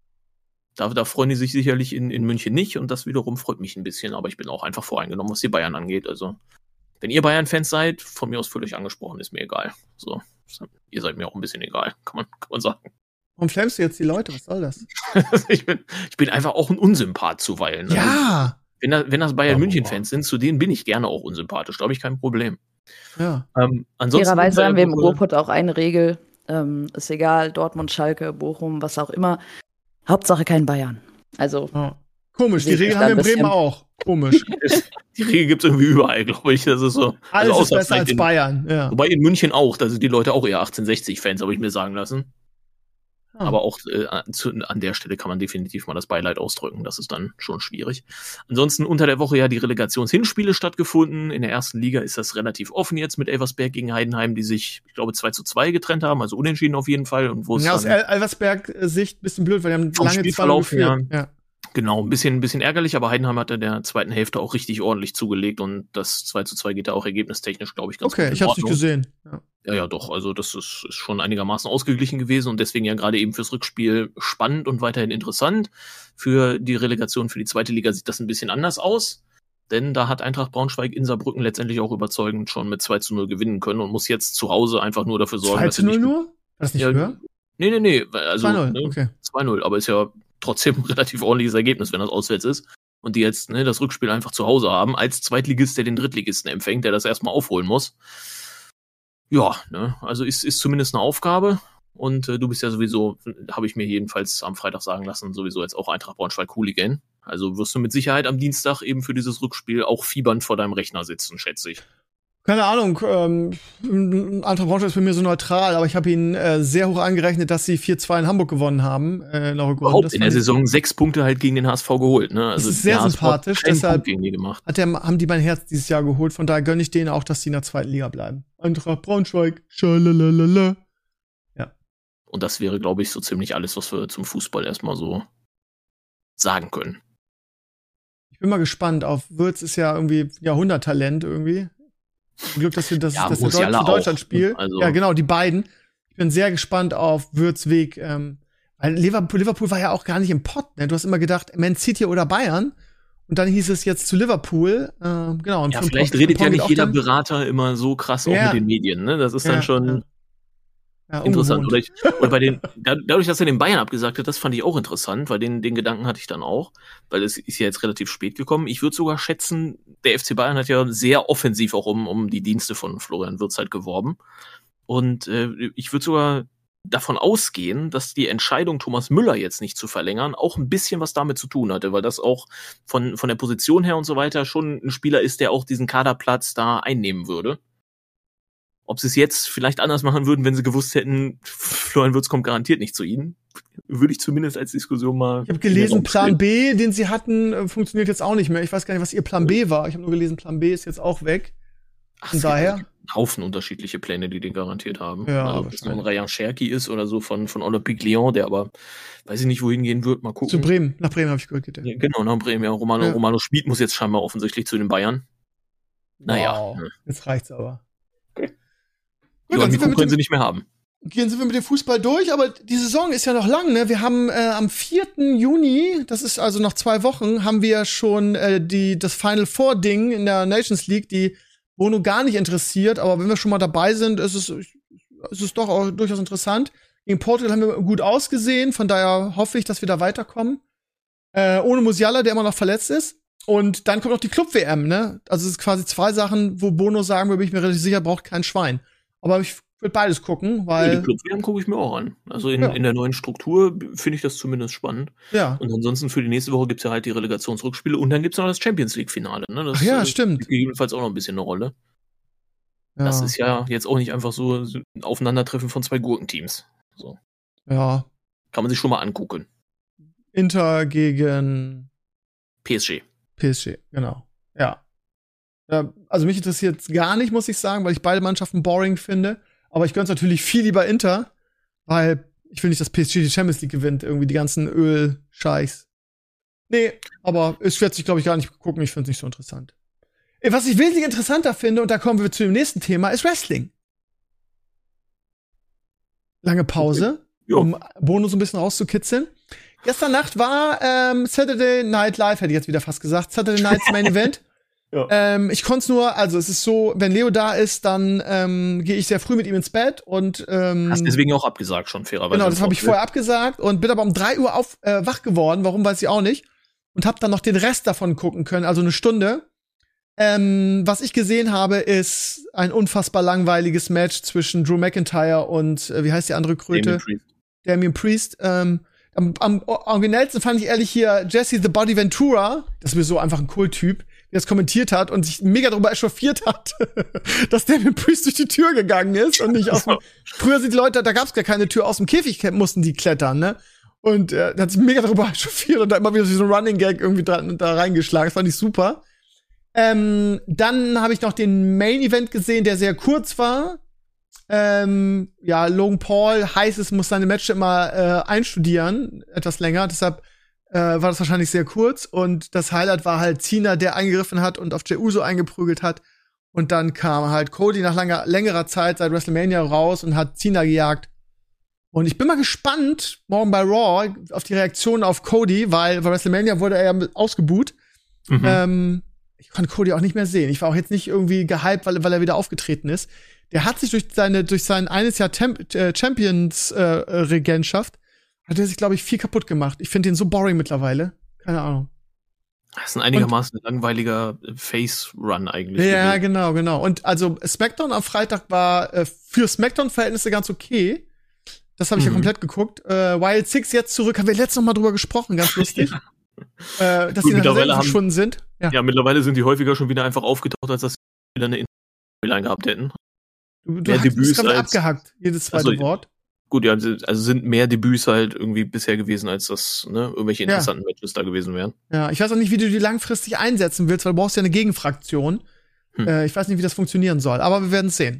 da freuen die sich sicherlich in München nicht und das wiederum freut mich ein bisschen, aber ich bin auch einfach voreingenommen, was die Bayern angeht. Also wenn ihr Bayern-Fans seid, von mir aus fühlt euch angesprochen, ist mir egal. So, ihr seid mir auch ein bisschen egal, kann man sagen. Warum flammst du jetzt die Leute? Was soll das? ich bin einfach auch ein Unsympath zuweilen. Ja! Also, wenn das Bayern München-Fans sind, zu denen bin ich gerne auch unsympathisch. Da habe ich kein Problem. Ja. Ansonsten Fairerweise haben wir im Ruhrpott auch eine Regel. Ist egal, Dortmund, Schalke, Bochum, was auch immer. Hauptsache kein Bayern. Also, Komisch, die Regel haben wir in Bremen auch. Komisch. Die Regel gibt es irgendwie überall, glaube ich. Das ist so. Alles ist besser als Bayern. Ja. Wobei in München auch, da sind die Leute auch eher 1860-Fans, habe ich mir sagen lassen. Aber auch an der Stelle kann man definitiv mal das Beileid ausdrücken. Das ist dann schon schwierig. Ansonsten unter der Woche ja die Relegationshinspiele stattgefunden. In der ersten Liga ist das relativ offen jetzt mit Elversberg gegen Heidenheim, die sich, ich glaube, 2:2 getrennt haben, also unentschieden auf jeden Fall. Und wo es aus Elversberg-Sicht ein bisschen blöd, weil die haben lange 2-0 geführt. Ja. Genau, ein bisschen ärgerlich, aber Heidenheim hat in der zweiten Hälfte auch richtig ordentlich zugelegt und das 2:2 geht da auch ergebnistechnisch, glaube ich, ganz gut. Okay, ich habe es nicht gesehen. Ja, doch, also das ist schon einigermaßen ausgeglichen gewesen und deswegen ja gerade eben fürs Rückspiel spannend und weiterhin interessant. Für die Relegation für die zweite Liga sieht das ein bisschen anders aus, denn da hat Eintracht Braunschweig in Saarbrücken letztendlich auch überzeugend schon mit 2:0 gewinnen können und muss jetzt zu Hause einfach nur dafür sorgen, dass 2:0 nur? War das nicht höher? Nee, also 2:0, okay. 2:0, aber ist ja trotzdem ein relativ ordentliches Ergebnis, wenn das auswärts ist. Und die jetzt das Rückspiel einfach zu Hause haben, als Zweitligist, der den Drittligisten empfängt, der das erstmal aufholen muss. Ja, also ist zumindest eine Aufgabe. Und du bist ja sowieso, habe ich mir jedenfalls am Freitag sagen lassen, sowieso jetzt auch Eintracht Braunschweig-Hooligan. Also wirst du mit Sicherheit am Dienstag eben für dieses Rückspiel auch fiebernd vor deinem Rechner sitzen, schätze ich. Keine Ahnung, Eintracht Braunschweig ist bei mir so neutral, aber ich habe ihnen sehr hoch angerechnet, dass sie 4:2 in Hamburg gewonnen haben. Überhaupt in der Saison 6 Punkte halt gegen den HSV geholt. Ne? Also das ist sehr sympathisch, deshalb gegen die gemacht. haben die mein Herz dieses Jahr geholt, von daher gönne ich denen auch, dass die in der zweiten Liga bleiben. Eintracht Braunschweig, schalalala. Ja. Und das wäre, glaube ich, so ziemlich alles, was wir zum Fußball erstmal so sagen können. Ich bin mal gespannt auf Würz ist ja irgendwie Jahrhunderttalent irgendwie. Glück, dass wir das für Deutschland spielen. Also ja, genau, die beiden. Ich bin sehr gespannt auf Würz Weg. Weil Liverpool war ja auch gar nicht im Pott. Ne? Du hast immer gedacht, Man City oder Bayern. Und dann hieß es jetzt zu Liverpool. Genau. Und ja, vielleicht redet ja nicht jeder Berater immer so krass auch mit den Medien. Ne? Das ist dann schon interessant. Oder dadurch, dass er den Bayern abgesagt hat, das fand ich auch interessant, weil den Gedanken hatte ich dann auch, weil es ist ja jetzt relativ spät gekommen. Ich würde sogar schätzen, der FC Bayern hat ja sehr offensiv auch um die Dienste von Florian Wirtz halt geworben. Und ich würde sogar davon ausgehen, dass die Entscheidung, Thomas Müller jetzt nicht zu verlängern, auch ein bisschen was damit zu tun hatte, weil das auch von der Position her und so weiter schon ein Spieler ist, der auch diesen Kaderplatz da einnehmen würde. Ob sie es jetzt vielleicht anders machen würden, wenn sie gewusst hätten, Florian Wirtz kommt garantiert nicht zu ihnen, würde ich zumindest als Diskussion mal. Ich habe gelesen, Plan B, den sie hatten, funktioniert jetzt auch nicht mehr. Ich weiß gar nicht, was ihr Plan B war. Ich habe nur gelesen, Plan B ist jetzt auch weg. Von daher. Ein Haufen unterschiedliche Pläne, die den garantiert haben. Ja, also, ob es nur ein Rayan Cherki ist oder so von Olympique Lyon, der aber, weiß ich nicht, wohin gehen wird, mal gucken. Zu Bremen, nach Bremen habe ich gehört. Ja, genau, nach Bremen, ja. Romano Schmid muss jetzt scheinbar offensichtlich zu den Bayern. Naja. Wow, jetzt reicht's aber. Gut, ja, Mikro können sie nicht mehr haben. Gehen sind wir mit dem Fußball durch, aber die Saison ist ja noch lang, ne? Wir haben am 4. Juni, das ist also noch 2 Wochen, haben wir schon das Final Four Ding in der Nations League, die Bono gar nicht interessiert, aber wenn wir schon mal dabei sind, ist es doch auch durchaus interessant. Gegen Portugal haben wir gut ausgesehen, von daher hoffe ich, dass wir da weiterkommen. Ohne Musiala, der immer noch verletzt ist. Und dann kommt noch die Club-WM, ne? Also es ist quasi 2 Sachen, wo Bono sagen würde, bin ich mir relativ sicher, braucht kein Schwein. Aber ich würde beides gucken, weil. Ja, die Club-WM gucke ich mir auch an. Also in der neuen Struktur finde ich das zumindest spannend. Ja. Und ansonsten für die nächste Woche gibt's ja halt die Relegationsrückspiele und dann gibt's noch das Champions League-Finale. Ne? Das stimmt. Spielt gegebenenfalls auch noch ein bisschen eine Rolle. Ja. Das ist ja jetzt auch nicht einfach so ein Aufeinandertreffen von 2 Gurkenteams. So. Ja. Kann man sich schon mal angucken. Inter gegen PSG, genau. Ja. Also mich interessiert es gar nicht, muss ich sagen, weil ich beide Mannschaften boring finde. Aber ich gönn's natürlich viel lieber Inter, weil ich will nicht, dass PSG die Champions League gewinnt. Irgendwie die ganzen Öl-Scheichs. Nee, aber es wird sich, glaube ich, gar nicht gucken. Ich finde es nicht so interessant. Was ich wesentlich interessanter finde, und da kommen wir zu dem nächsten Thema, ist Wrestling. Lange Pause, um Bono so ein bisschen rauszukitzeln. Gestern Nacht war Saturday Night Live, hätte ich jetzt wieder fast gesagt. Saturday Night's Main Event. Ja. Ich konnte es nur, also es ist so, wenn Leo da ist, dann gehe ich sehr früh mit ihm ins Bett und hast deswegen auch abgesagt schon, fairerweise. Genau, das habe ich vorher abgesagt und bin aber um 3 Uhr wach geworden, warum, weiß ich auch nicht. Und habe dann noch den Rest davon gucken können, also eine Stunde. Was ich gesehen habe, ist ein unfassbar langweiliges Match zwischen Drew McIntyre und wie heißt die andere Kröte? Damien Priest. Das Am originellsten fand ich ehrlich hier Jesse the Body Ventura, das ist mir so einfach ein Kulttyp, der das kommentiert hat und sich mega darüber echauffiert hat, dass der mit Priest durch die Tür gegangen ist und nicht aus dem. Früher sind die Leute, da gab's gar keine Tür, aus dem Käfig mussten die klettern, ne? Und der hat sich mega darüber echauffiert und da immer wieder so ein Running Gag irgendwie da reingeschlagen. Das fand ich super. Dann habe ich noch den Main Event gesehen, der sehr kurz war. Logan Paul heißt, es muss seine Matches immer einstudieren, etwas länger. Deshalb war das wahrscheinlich sehr kurz. Und das Highlight war halt Cena, der eingegriffen hat und auf Jey Uso eingeprügelt hat. Und dann kam halt Cody nach längerer Zeit seit WrestleMania raus und hat Cena gejagt. Und ich bin mal gespannt, morgen bei Raw, auf die Reaktion auf Cody, weil bei WrestleMania wurde er ja ausgebuht. Ich konnte Cody auch nicht mehr sehen. Ich war auch jetzt nicht irgendwie gehypt, weil er wieder aufgetreten ist. Der hat sich durch sein eines Jahr Champions-Regentschaft hat er sich, glaube ich, viel kaputt gemacht. Ich finde den so boring mittlerweile. Keine Ahnung. Das ist ein einigermaßen langweiliger Face-Run eigentlich. Ja, genau. Und also SmackDown am Freitag war für SmackDown-Verhältnisse ganz okay. Das habe ich ja komplett geguckt. Wild Six jetzt zurück, haben wir letztes Mal drüber gesprochen, ganz lustig. Dass die mittlerweile verschwunden sind. Ja, mittlerweile sind die häufiger schon wieder einfach aufgetaucht, als dass sie wieder eine Storyline gehabt hätten. Du hast gerade abgehackt, jedes zweite Wort. Gut, ja, also sind mehr Debüts halt irgendwie bisher gewesen, als dass irgendwelche interessanten Matches da gewesen wären. Ja, ich weiß auch nicht, wie du die langfristig einsetzen willst, weil du brauchst ja eine Gegenfraktion. Ich weiß nicht, wie das funktionieren soll, aber wir werden es sehen.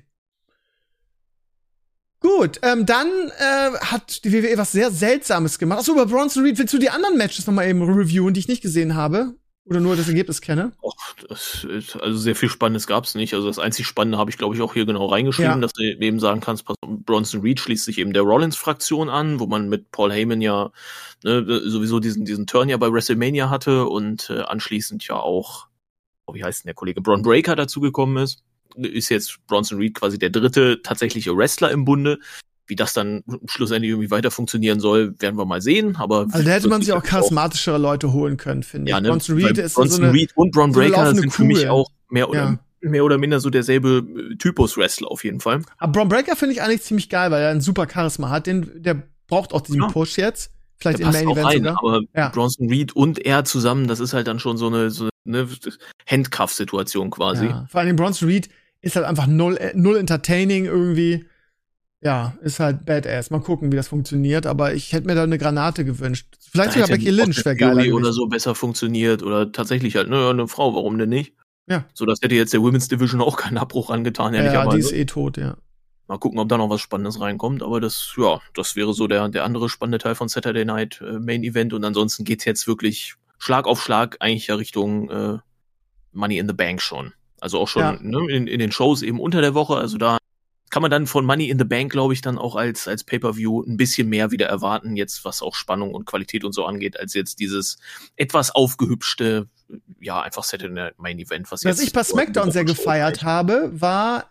Gut, dann hat die WWE was sehr Seltsames gemacht. Achso, über Bronson Reed, willst du die anderen Matches noch mal eben reviewen, die ich nicht gesehen habe? Oder nur das Ergebnis kenne? Also sehr viel Spannendes gab's nicht. Also das einzig Spannende habe ich, glaube ich, auch hier genau reingeschrieben, dass du eben sagen kannst, Bronson Reed schließt sich eben der Rollins-Fraktion an, wo man mit Paul Heyman ja sowieso diesen Turn ja bei WrestleMania hatte und anschließend ja auch, wie heißt denn der Kollege, Bron Breakker dazugekommen ist. Ist jetzt Bronson Reed quasi der dritte tatsächliche Wrestler im Bunde. Wie das dann schlussendlich irgendwie weiter funktionieren soll, werden wir mal sehen. Aber also da hätte man sich auch charismatischere Leute holen können, finde ich. Ja, Bronson Reed und Bron Breakker sind für mich auch mehr oder minder so derselbe Typus Wrestler auf jeden Fall. Aber Bron Breakker finde ich eigentlich ziemlich geil, weil er ein super Charisma hat. Der braucht auch diesen Push jetzt. Vielleicht der im Main Event sogar. Aber Bronson Reed und er zusammen, das ist halt dann schon so eine Handcuff-Situation quasi. Ja. Vor allem Bronson Reed ist halt einfach null entertaining irgendwie. Ja, ist halt badass. Mal gucken, wie das funktioniert. Aber ich hätte mir da eine Granate gewünscht. Vielleicht sogar Becky Lynch wäre geiler oder so besser funktioniert. Oder tatsächlich halt, eine Frau, warum denn nicht? Ja. So, das hätte jetzt der Women's Division auch keinen Abbruch angetan, ehrlicherweise. Ja, die ist tot, ja. Mal gucken, ob da noch was Spannendes reinkommt. Aber das wäre so der andere spannende Teil von Saturday Night Main Event. Und ansonsten geht's jetzt wirklich Schlag auf Schlag eigentlich ja Richtung Money in the Bank schon. Also auch schon in den Shows eben unter der Woche. Also da kann man dann von Money in the Bank, glaube ich, dann auch als Pay-Per-View ein bisschen mehr wieder erwarten, jetzt was auch Spannung und Qualität und so angeht, als jetzt dieses etwas aufgehübschte, einfach Saturday Night Main Event, was ich bei SmackDown sehr gefeiert habe, war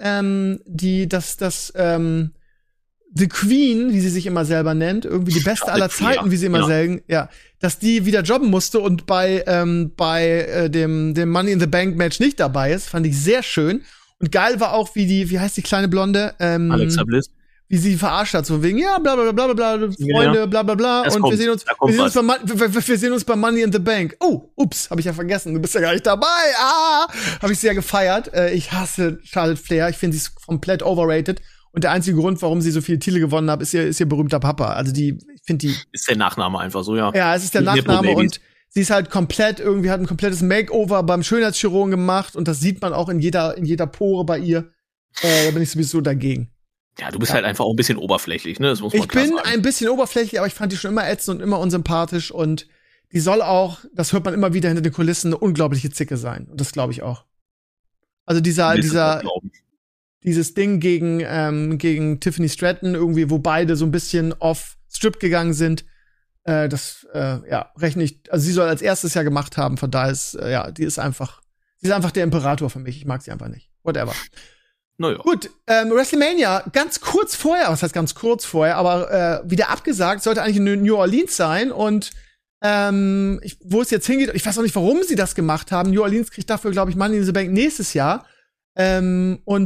The Queen, wie sie sich immer selber nennt, irgendwie die beste aller Zeiten, wie sie immer sagen, dass die wieder jobben musste und bei dem Money in the Bank Match nicht dabei ist, fand ich sehr schön. Und geil war auch, wie heißt die kleine Blonde? Alexa Bliss. Wie sie verarscht hat, so wegen, bla bla bla bla bla, Freunde, bla bla bla. Und wir sehen uns bei Money in the Bank. Oh, ups, habe ich ja vergessen, du bist ja gar nicht dabei. Habe ich sehr gefeiert. Ich hasse Charlotte Flair, ich finde sie komplett overrated. Und der einzige Grund, warum sie so viele Titel gewonnen hat, ist ihr berühmter Papa. Also ich finde die. Ist der Nachname einfach so, ja. Ja, es ist der Nachname und sie ist halt hat ein komplettes Makeover beim Schönheitschirurgen gemacht und das sieht man auch in jeder Pore bei ihr. Da bin ich sowieso dagegen. Ja, du bist halt einfach auch ein bisschen oberflächlich, ne? Das muss man klar sagen. Ich bin ein bisschen oberflächlich, aber ich fand die schon immer ätzend und immer unsympathisch und die soll auch, das hört man immer wieder hinter den Kulissen, eine unglaubliche Zicke sein. Und das glaube ich auch. Also dieses Ding gegen Tiffany Stratton irgendwie, wo beide so ein bisschen off-strip gegangen sind, rechne ich, also sie soll als erstes ja gemacht haben, von daher ist, sie ist einfach der Imperator für mich, ich mag sie einfach nicht. Whatever. Naja. Gut, WrestleMania, ganz kurz vorher, was heißt ganz kurz vorher, aber wieder abgesagt, sollte eigentlich in New Orleans sein und wo es jetzt hingeht, ich weiß auch nicht, warum sie das gemacht haben. New Orleans kriegt dafür, glaube ich, Money in the Bank nächstes Jahr. Und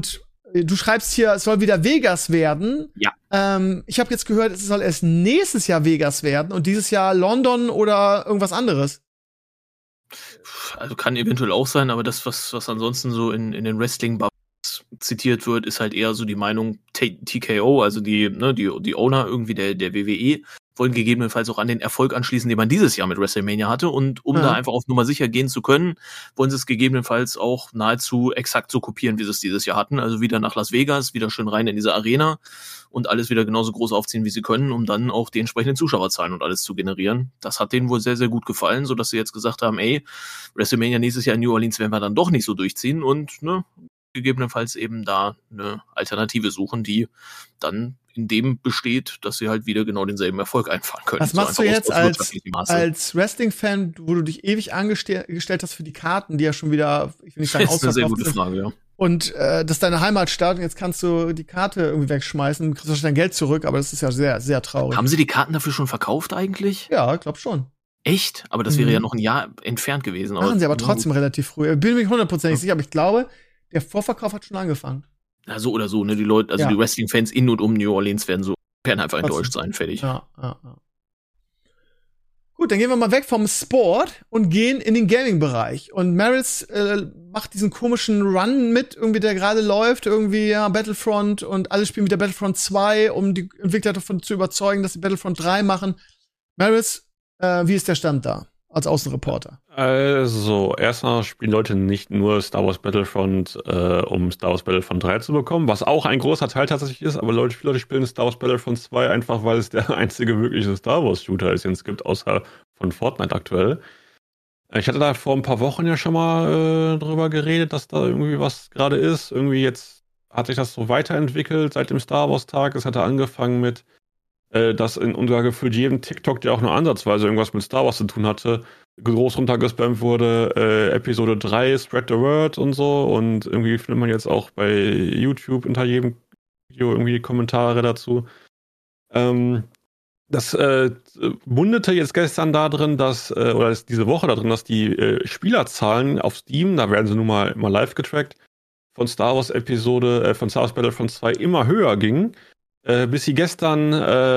du schreibst hier, es soll wieder Vegas werden. Ja. Ich habe jetzt gehört, es soll erst nächstes Jahr Vegas werden und dieses Jahr London oder irgendwas anderes. Also kann eventuell auch sein, aber das, was ansonsten so in den Wrestling-Bubbles zitiert wird, ist halt eher so die Meinung TKO, also die Owner irgendwie der WWE, wollen gegebenenfalls auch an den Erfolg anschließen, den man dieses Jahr mit WrestleMania hatte. Und um da einfach auf Nummer sicher gehen zu können, wollen sie es gegebenenfalls auch nahezu exakt so kopieren, wie sie es dieses Jahr hatten. Also wieder nach Las Vegas, wieder schön rein in diese Arena und alles wieder genauso groß aufziehen, wie sie können, um dann auch die entsprechenden Zuschauerzahlen und alles zu generieren. Das hat denen wohl sehr, sehr gut gefallen, sodass sie jetzt gesagt haben, WrestleMania nächstes Jahr in New Orleans werden wir dann doch nicht so durchziehen und gegebenenfalls eben da eine Alternative suchen, die dann in dem besteht, dass sie halt wieder genau denselben Erfolg einfahren können. Was machst du jetzt als Wrestling-Fan, wo du dich ewig angestellt hast für die Karten, die ja schon wieder, ich will nicht sagen, ausverkauft sind? Das ist eine sehr gute Frage, ja. Und das ist deine Heimatstadt und jetzt kannst du die Karte irgendwie wegschmeißen, kriegst wahrscheinlich dein Geld zurück, aber das ist ja sehr, sehr traurig. Haben sie die Karten dafür schon verkauft eigentlich? Ja, ich glaube schon. Echt? Aber das wäre ja noch ein Jahr entfernt gewesen. Machen sie aber trotzdem relativ früh. Ich bin mir nicht 100% sicher, aber ich glaube, der Vorverkauf hat schon angefangen. Ja, so oder so, ne? Die Leute, also die Wrestling-Fans in und um New Orleans werden einfach enttäuscht sein, fertig. Ja. Gut, dann gehen wir mal weg vom Sport und gehen in den Gaming-Bereich. Und Maris macht diesen komischen Run mit, irgendwie der gerade läuft, irgendwie Battlefront und alle spielen wieder Battlefront 2, um die Entwickler davon zu überzeugen, dass sie Battlefront 3 machen. Maris, wie ist der Stand da als Außenreporter? Also, erstmal spielen Leute nicht nur Star Wars Battlefront, um Star Wars Battlefront 3 zu bekommen, was auch ein großer Teil tatsächlich ist, aber viele Leute spielen Star Wars Battlefront 2 einfach, weil es der einzige wirkliche Star Wars Shooter ist, den es gibt, außer von Fortnite aktuell. Ich hatte da vor ein paar Wochen ja schon mal drüber geredet, dass da irgendwie was gerade ist. Irgendwie jetzt hat sich das so weiterentwickelt seit dem Star Wars Tag. Es hatte angefangen mit, dass in unser gefühlt jedem TikTok, der auch nur ansatzweise irgendwas mit Star Wars zu tun hatte, groß runtergespammt wurde, Episode 3, Spread the Word und so. Und irgendwie findet man jetzt auch bei YouTube unter jedem Video irgendwie die Kommentare dazu. Das mundete jetzt gestern da drin, oder diese Woche da drin, dass die Spielerzahlen auf Steam, da werden sie nun mal live getrackt, von Star Wars Battlefront 2 immer höher gingen, bis sie gestern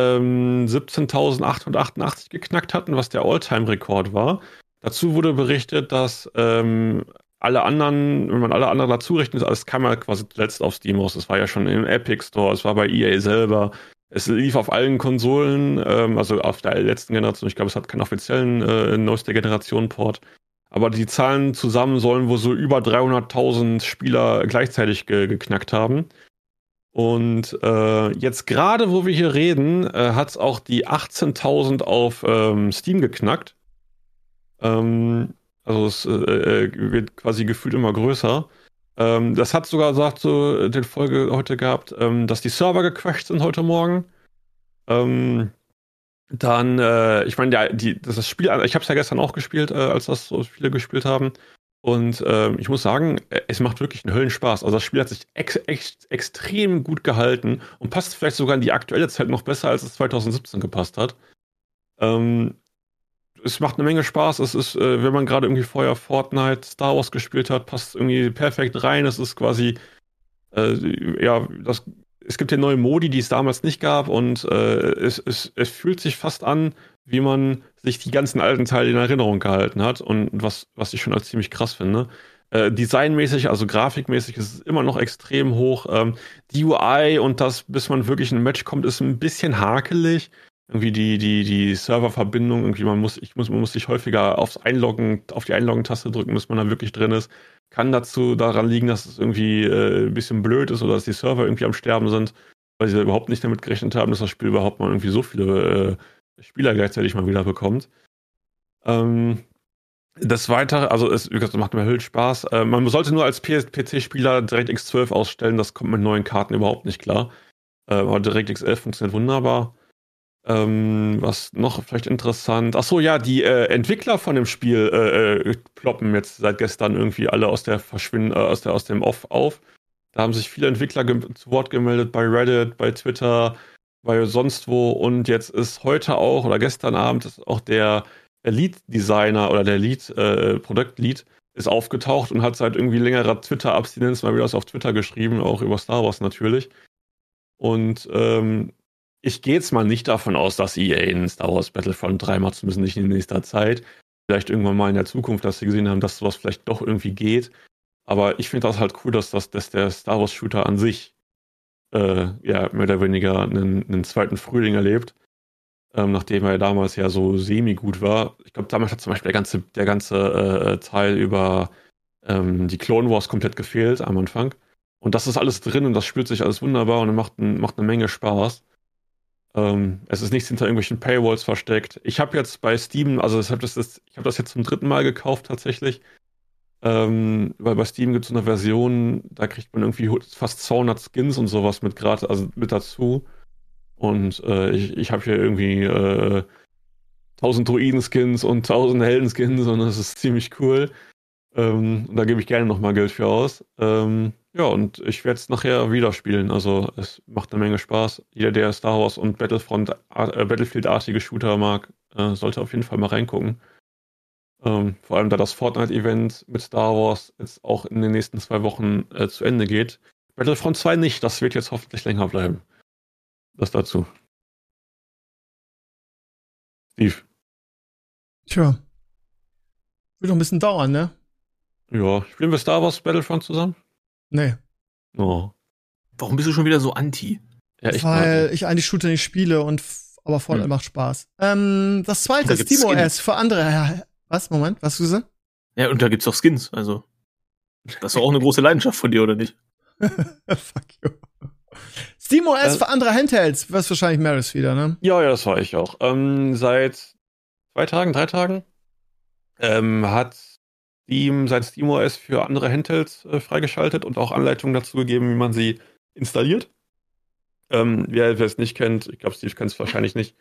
17.888 geknackt hatten, was der All-Time-Rekord war. Dazu wurde berichtet, dass wenn man alle anderen dazu rechnet, das kam ja quasi zuletzt auf Steam raus. Das war ja schon im Epic Store, es war bei EA selber. Es lief auf allen Konsolen, also auf der letzten Generation. Ich glaube, es hat keinen offiziellen neueste Generation-Port. Aber die Zahlen zusammen sollen wohl so über 300.000 Spieler gleichzeitig geknackt haben. Und jetzt gerade, wo wir hier reden, hat es auch die 18.000 auf Steam geknackt. Also es wird quasi gefühlt immer größer. Das hat sogar gesagt, so die Folge heute gehabt, dass die Server gecrashed sind heute Morgen. Dann, ich meine, das Spiel, ich habe es ja gestern auch gespielt, als das so viele gespielt haben. Und ich muss sagen, es macht wirklich einen Höllenspaß. Also das Spiel hat sich extrem gut gehalten und passt vielleicht sogar in die aktuelle Zeit noch besser, als es 2017 gepasst hat. Es macht eine Menge Spaß. Es ist, wenn man gerade irgendwie vorher Fortnite, Star Wars gespielt hat, passt irgendwie perfekt rein. Es ist quasi, es gibt ja neue Modi, die es damals nicht gab und es fühlt sich fast an, wie man sich die ganzen alten Teile in Erinnerung gehalten hat und was ich schon als ziemlich krass finde. Designmäßig, also grafikmäßig, ist es immer noch extrem hoch. Die UI und das, bis man wirklich in ein Match kommt, ist ein bisschen hakelig. Irgendwie die Serververbindung, irgendwie man muss sich häufiger auf die Einloggen-Taste drücken, bis man da wirklich drin ist. Kann daran liegen, dass es irgendwie ein bisschen blöd ist oder dass die Server irgendwie am Sterben sind, weil sie überhaupt nicht damit gerechnet haben, dass das Spiel überhaupt mal irgendwie so viele Spieler gleichzeitig mal wieder bekommt. Das Weitere, also wie gesagt, das macht mir Hölle Spaß. Man sollte nur als PC-Spieler DirectX 12 ausstellen, das kommt mit neuen Karten überhaupt nicht klar. Aber DirectX 11 funktioniert wunderbar. Was noch vielleicht interessant? Achso, ja, die Entwickler von dem Spiel ploppen jetzt seit gestern irgendwie alle aus dem Off auf. Da haben sich viele Entwickler zu Wort gemeldet bei Reddit, bei Twitter, bei sonst wo. Und jetzt ist heute auch, oder gestern Abend, ist auch der Lead-Designer oder der Product-Lead ist aufgetaucht und hat seit irgendwie längerer Twitter-Abstinenz mal wieder was auf Twitter geschrieben, auch über Star Wars natürlich. Und ich gehe jetzt mal nicht davon aus, dass EA in Star Wars Battlefront 3 macht, zumindest nicht in nächster Zeit. Vielleicht irgendwann mal in der Zukunft, dass sie gesehen haben, dass sowas vielleicht doch irgendwie geht. Aber ich finde das halt cool, dass der Star Wars Shooter an sich mehr oder weniger einen zweiten Frühling erlebt. Nachdem er damals ja so semi-gut war. Ich glaube, damals hat zum Beispiel der ganze Teil über die Clone Wars komplett gefehlt am Anfang. Und das ist alles drin und das spürt sich alles wunderbar und macht eine Menge Spaß. Es ist nichts hinter irgendwelchen Paywalls versteckt. Ich habe jetzt bei Steam, also ich habe das jetzt zum 3. Mal gekauft tatsächlich. Weil bei Steam gibt es eine Version, da kriegt man irgendwie fast 200 Skins und sowas mit dazu. Und ich habe hier irgendwie 1000 Druiden-Skins und 1000 Helden-Skins und das ist ziemlich cool. Und da gebe ich gerne nochmal Geld für aus. Ja, und ich werde es nachher wieder spielen. Also es macht eine Menge Spaß. Jeder, der Star Wars und Battlefield-artige Shooter mag, sollte auf jeden Fall mal reingucken. Vor allem, da das Fortnite-Event mit Star Wars jetzt auch in den nächsten 2 Wochen zu Ende geht. Battlefront 2 nicht, das wird jetzt hoffentlich länger bleiben. Das dazu. Steve. Tja. Wird noch ein bisschen dauern, ne? Ja, spielen wir Star Wars Battlefront zusammen? Nee. Oh. Warum bist du schon wieder so anti? Ja, ich Weil ich eigentlich Shooter nicht spiele aber Fortnite macht Spaß. Das zweite ist SteamOS für andere. Was? Moment, was hast du gesagt? Ja, und da gibt's auch Skins, also. Das ist doch auch eine große Leidenschaft von dir, oder nicht? Fuck you. SteamOS für andere Handhelds, was wahrscheinlich Maris wieder, ne? Ja, das war ich auch. Seit 3 Tagen, hat Steam sein SteamOS für andere Handhelds freigeschaltet und auch Anleitungen dazu gegeben, wie man sie installiert. Wer es nicht kennt, ich glaube, Steve kennt es wahrscheinlich nicht.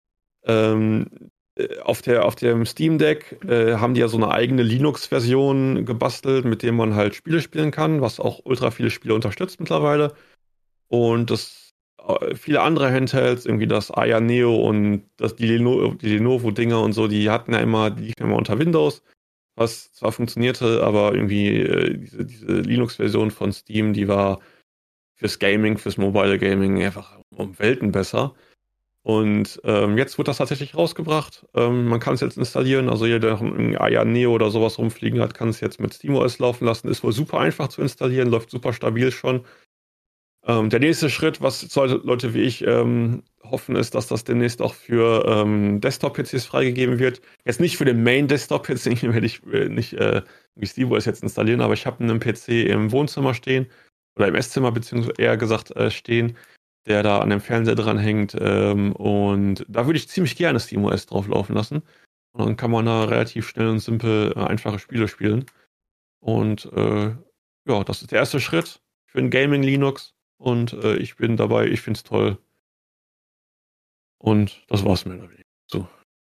Auf dem Steam Deck haben die ja so eine eigene Linux-Version gebastelt, mit dem man halt Spiele spielen kann, was auch ultra viele Spiele unterstützt mittlerweile. Und viele andere Handhelds, irgendwie das Aya Neo und die Lenovo-Dinger und so, die liefen ja immer unter Windows, was zwar funktionierte, aber irgendwie diese Linux-Version von Steam, die war fürs Gaming, fürs Mobile Gaming einfach um Welten besser. Und jetzt wird das tatsächlich rausgebracht. Man kann es jetzt installieren, also jeder, der ein Aya Neo oder sowas rumfliegen hat, kann es jetzt mit SteamOS laufen lassen. Ist wohl super einfach zu installieren, läuft super stabil schon. Der nächste Schritt, was Leute wie ich hoffen, ist, dass das demnächst auch für Desktop-PCs freigegeben wird. Jetzt nicht für den Main-Desktop-PC, den werde ich nicht wie SteamOS jetzt installieren, aber ich habe einen PC im Wohnzimmer stehen, oder im Esszimmer beziehungsweise eher gesagt stehen, der da an dem Fernseher dranhängt. Und da würde ich ziemlich gerne SteamOS drauf laufen lassen. Und dann kann man da relativ schnell und simpel einfache Spiele spielen. Und ja, das ist der erste Schritt für ein Gaming Linux. Und ich bin dabei, ich finde es toll. Und das war's mir. So.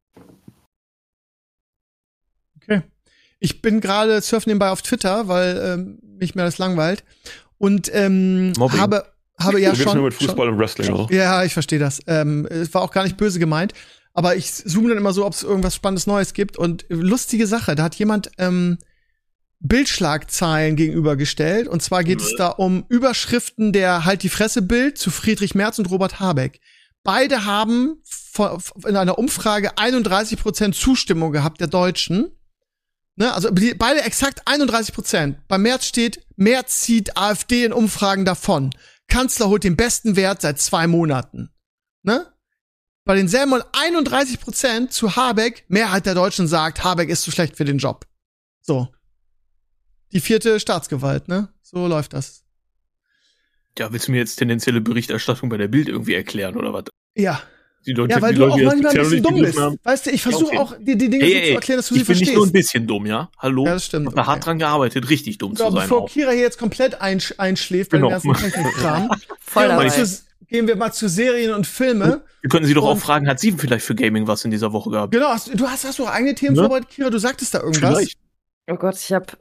Okay. Ich bin gerade surfen nebenbei auf Twitter, weil mich mir das langweilt. Und habe ja du schon. Nur mit Fußball und Wrestling auch. Ja, ich verstehe das. Es war auch gar nicht böse gemeint. Aber ich zoome dann immer so, ob es irgendwas Spannendes Neues gibt. Und lustige Sache, da hat jemand Bildschlagzeilen gegenübergestellt. Und zwar geht es da um Überschriften der Halt die Fresse-Bild zu Friedrich Merz und Robert Habeck. Beide haben in einer Umfrage 31% Zustimmung gehabt der Deutschen. Ne? Also beide exakt 31%. Bei Merz steht, Merz zieht AfD in Umfragen davon. Kanzler holt den besten Wert seit 2 Monaten. Ne? Bei denselben 31% zu Habeck, Mehrheit der Deutschen sagt, Habeck ist zu schlecht für den Job. So. Die 4. Staatsgewalt, ne? So läuft das. Ja, willst du mir jetzt tendenzielle Berichterstattung bei der Bild irgendwie erklären, oder was? Ja. Die Leute, ja, weil die du Leute, auch manchmal ein bisschen dumm bist. Haben. Weißt du, ich versuche auch, die Dinge so zu erklären, dass du sie verstehst. Ich bin nicht nur ein bisschen dumm, ja? Hallo? Ja, das stimmt. Ich hab da hart dran gearbeitet, richtig dumm zu sein. Bevor Kira hier jetzt komplett einschläft bei dem ganzen Technikkram, gehen wir mal zu Serien und Filme. Wir könnten sie doch auch fragen, hat sie vielleicht für Gaming was in dieser Woche gehabt? Genau, hast du eigene Themen vorbereitet, Kira? Du sagtest da irgendwas. Vielleicht. Oh Gott, ich hab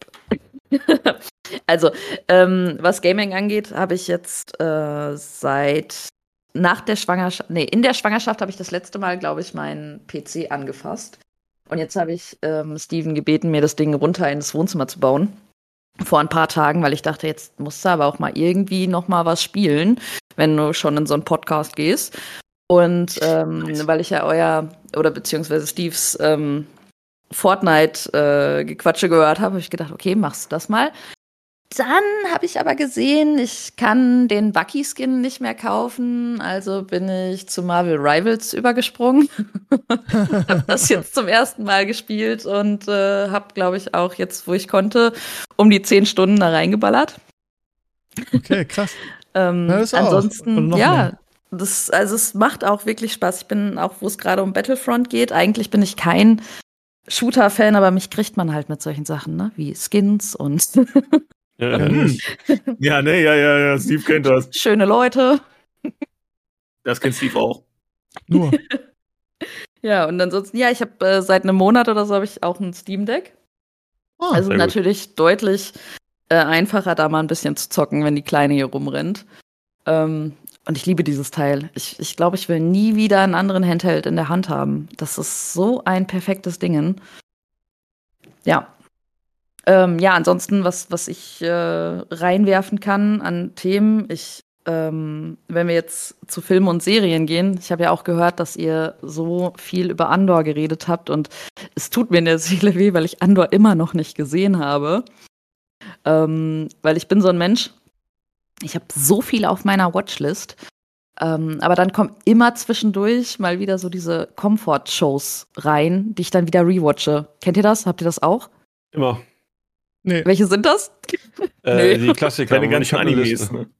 also, was Gaming angeht, habe ich jetzt in der Schwangerschaft habe ich das letzte Mal, glaube ich, meinen PC angefasst. Und jetzt habe ich Steven gebeten, mir das Ding runter in das Wohnzimmer zu bauen. Vor ein paar Tagen, weil ich dachte, jetzt musst du aber auch mal irgendwie noch mal was spielen, wenn du schon in so einen Podcast gehst. Und weil ich ja beziehungsweise Steves Fortnite-Gequatsche gehört habe ich gedacht, okay, machst du das mal. Dann habe ich aber gesehen, ich kann den Bucky-Skin nicht mehr kaufen, also bin ich zu Marvel Rivals übergesprungen. Habe das jetzt zum ersten Mal gespielt und habe, glaube ich, auch jetzt, wo ich konnte, um die 10 Stunden da reingeballert. Okay, krass. Ansonsten, ja, es macht auch wirklich Spaß. Ich bin auch, wo es gerade um Battlefront geht, eigentlich bin ich kein Shooter-Fan, aber mich kriegt man halt mit solchen Sachen, ne? Wie Skins und Ja, Steve kennt das. schöne Leute. Das kennt Steve auch. Nur. Ja, und ansonsten, ja, ich habe seit einem Monat oder so habe ich auch ein Steam Deck. Also sehr gut. natürlich deutlich einfacher, da mal ein bisschen zu zocken, wenn die Kleine hier rumrennt. Und ich liebe dieses Teil. Ich glaube, ich will nie wieder einen anderen Handheld in der Hand haben. Das ist so ein perfektes Ding. Ja. Ansonsten, was ich reinwerfen kann an Themen, wenn wir jetzt zu Filmen und Serien gehen, ich habe ja auch gehört, dass ihr so viel über Andor geredet habt und es tut mir in der Seele weh, weil ich Andor immer noch nicht gesehen habe. Weil ich bin so ein Mensch, ich habe so viel auf meiner Watchlist, aber dann kommen immer zwischendurch mal wieder so diese Comfort-Shows rein, die ich dann wieder rewatche. Kennt ihr das? Habt ihr das auch? Immer. Nee. Welche sind das? Die Klassiker. Deine ganzen Ich hab eine Animes, Liste. ne?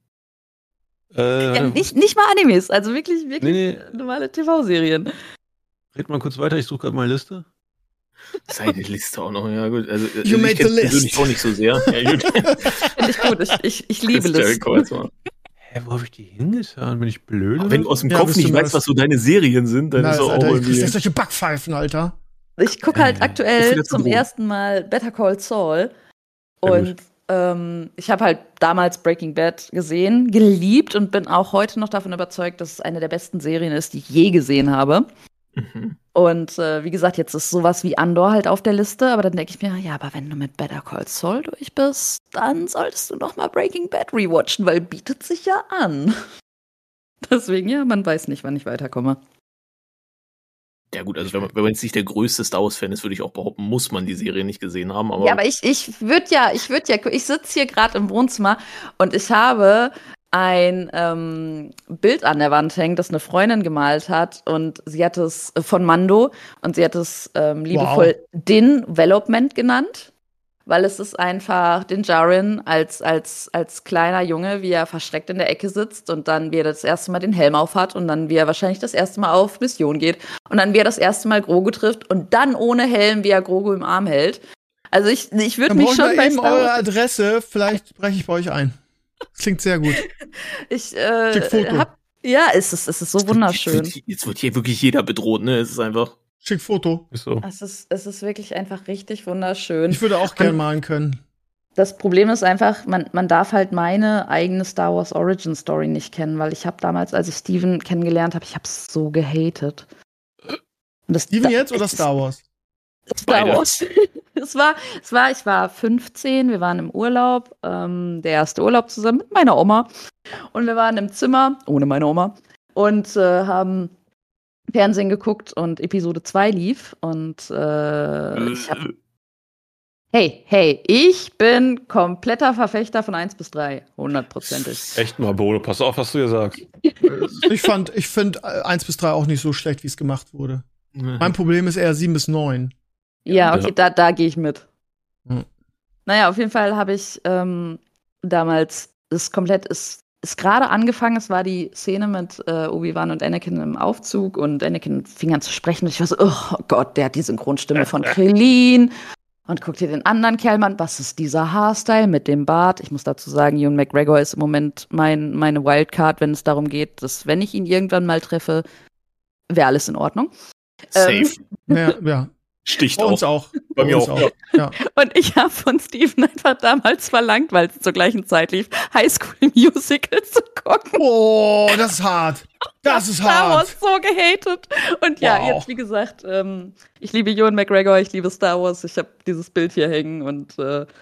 Ja, nicht mal Animes, also wirklich Nee. normale TV-Serien. Red mal kurz weiter, ich suche gerade meine Liste. Seine Liste auch noch, ja gut. Also, You made ich kenn's the list. persönlich auch nicht so sehr. Ja, gut. Finde ich gut. Ich liebe Das ist Listen. Jericho, Hä, wo habe ich die hingetan? Bin ich blöd? Aber wenn du aus dem Ja, Kopf bist nicht du weißt, nice. was so deine Serien sind, dann Nice, ist auch Alter, du kriegst irgendwie. jetzt solche Backpfeifen, Alter. Ich gucke halt Wofür aktuell das zum Drogen? ersten Mal Better Call Saul. Sehr Und ich habe halt damals Breaking Bad gesehen, geliebt und bin auch heute noch davon überzeugt, dass es eine der besten Serien ist, die ich je gesehen habe. Mhm. Und wie gesagt, jetzt ist sowas wie Andor halt auf der Liste, aber dann denke ich mir, ja, aber wenn du mit Better Call Saul durch bist, dann solltest du noch mal Breaking Bad rewatchen, weil bietet sich ja an. Deswegen, ja, man weiß nicht, wann ich weiterkomme. Ja gut, also wenn man jetzt nicht der größte Star Wars-Fan ist, würde ich auch behaupten, muss man die Serie nicht gesehen haben. Aber Ja, aber ich sitze hier gerade im Wohnzimmer und ich habe ein Bild an der Wand hängen, das eine Freundin gemalt hat und sie hat es von Mando und sie hat es liebevoll Din Velopment genannt, weil es ist einfach Din Djarin als kleiner Junge, wie er versteckt in der Ecke sitzt und dann wie er das erste Mal den Helm auf hat und dann wie er wahrscheinlich das erste Mal auf Mission geht und dann wie er das erste Mal Grogu trifft und dann ohne Helm, wie er Grogu im Arm hält. Also ich würde Dann mich brauche ich schon mal bei eben Star eure Wars. Adresse, vielleicht breche ich bei euch ein. Das klingt sehr gut. Ich Schick Foto. es ist so wunderschön. Jetzt wird hier wirklich jeder bedroht, ne? Es ist einfach. Schick Foto. Ist so. Es ist wirklich einfach richtig wunderschön. Ich würde auch gern malen können. Das Problem ist einfach, man darf halt meine eigene Star Wars Origin Story nicht kennen, weil ich habe damals, als ich Steven kennengelernt habe, ich habe es so gehatet. Steven jetzt oder Star Wars? Star Beide. Wars. Ich war 15, wir waren im Urlaub, der erste Urlaub zusammen mit meiner Oma. Und wir waren im Zimmer, ohne meine Oma, und haben Fernsehen geguckt und Episode 2 lief. Und ich hab, hey, ich bin kompletter Verfechter von 1 bis 3, 100%. Echt mal, Bodo, pass auf, was du hier sagst. Ich finde 1 bis 3 auch nicht so schlecht, wie es gemacht wurde. Mein Problem ist eher 7 bis 9. Ja, okay, da gehe ich mit. Hm. Naja, auf jeden Fall habe ich damals ist gerade angefangen, es war die Szene mit Obi-Wan und Anakin im Aufzug und Anakin fing an zu sprechen und ich war so, oh Gott, der hat die Synchronstimme von Krillin und guck dir den anderen Kerl an, was ist dieser Haarstyle mit dem Bart? Ich muss dazu sagen, Ewan McGregor ist im Moment meine Wildcard, wenn es darum geht, dass wenn ich ihn irgendwann mal treffe, wäre alles in Ordnung. Safe. Ja. Sticht Bei uns auch. auch. Bei mir uns auch. Ja. Und ich habe von Steven einfach damals verlangt, weil es zur gleichen Zeit lief, High School Musical zu gucken. Oh, das ist hart. Das ist Star hart. Wars so gehatet. Und ja, Wow. jetzt wie gesagt, ich liebe Ewan McGregor, ich liebe Star Wars, ich habe dieses Bild hier hängen und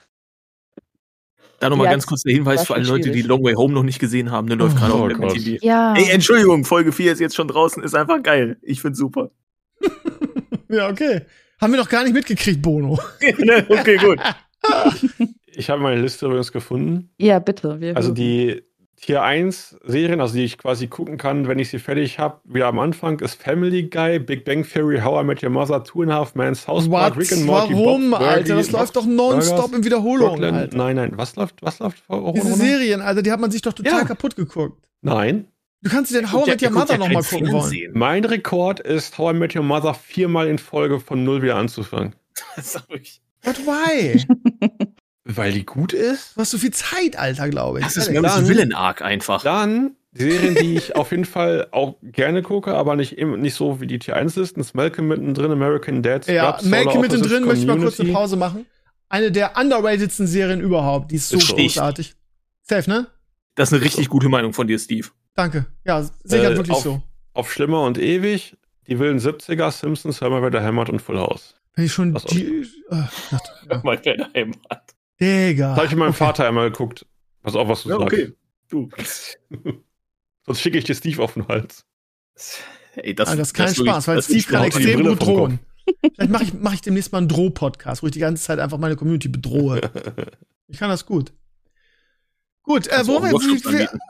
Da nochmal Ja, ganz kurz der Hinweis war für alle schon Leute, die schwierig. Long Way Home noch nicht gesehen haben. Der läuft gerade Oh auf Apple Gott. TV. ja. Ey, Entschuldigung, Folge 4 ist jetzt schon draußen, ist einfach geil. Ich find's super. Ja, okay. Haben wir noch gar nicht mitgekriegt, Bono. Okay, gut. Ich habe meine Liste übrigens gefunden. Ja, bitte. Wir Also die Tier 1 Serien, also die ich quasi gucken kann, wenn ich sie fertig habe, wieder am Anfang, ist Family Guy, Big Bang Theory, How I Met Your Mother, Two and a Half Men, South Park, Rick and Morty, Warum, Bob's Alter? Burgers, Das läuft doch nonstop in Wiederholung, Brooklyn. Alter. Nein, was läuft Diese Serien, Alter, die hat man sich doch total Ja. kaputt geguckt. Nein. Du kannst dir den How I Met Your Mother noch mal gucken wollen. Mein Rekord ist, How I Met Your Mother 4-mal in Folge von 0 wieder anzufangen. Das ist doch wirklich. But why? Weil die gut ist? Du hast so viel Zeit, Alter, glaube ich. Das ist Ehrlich. mehr ein dann- Villain-Arc einfach. Dann Serien, die ich auf jeden Fall auch gerne gucke, aber nicht so wie die Tier 1 Listen, ist Malcolm mittendrin, American Dad, Ja, Scrubs, Malcolm Solar mittendrin, Opposites, möchte ich mal kurz eine Community. Pause machen. Eine der underratedsten Serien überhaupt. Die ist so Das sticht. großartig. Safe, ne? Das ist eine richtig gute Meinung von dir, Steve. Danke. Ja, sehe ich halt wirklich auf- so. Auf Schlimmer und Ewig, die wilden 70er, Simpsons, Hör mal, wer da hämmert und Full House. Wenn ich schon Was die. Ja. Mal wer daheim hat. Digga. Das habe ich mit meinem Okay. Vater einmal geguckt. Pass auf, was du Ja, sagst. okay. Du. Sonst schicke ich dir Steve auf den Hals. Ey, Ah, das ist kein wirklich- Spaß, weil das Steve ist kann überhaupt die extrem Brille gut vom drohen. Vielleicht mach ich demnächst mal einen Droh-Podcast, wo ich die ganze Zeit einfach meine Community bedrohe. Ich kann das gut. Gut, Kannst du wo auch einen Workshop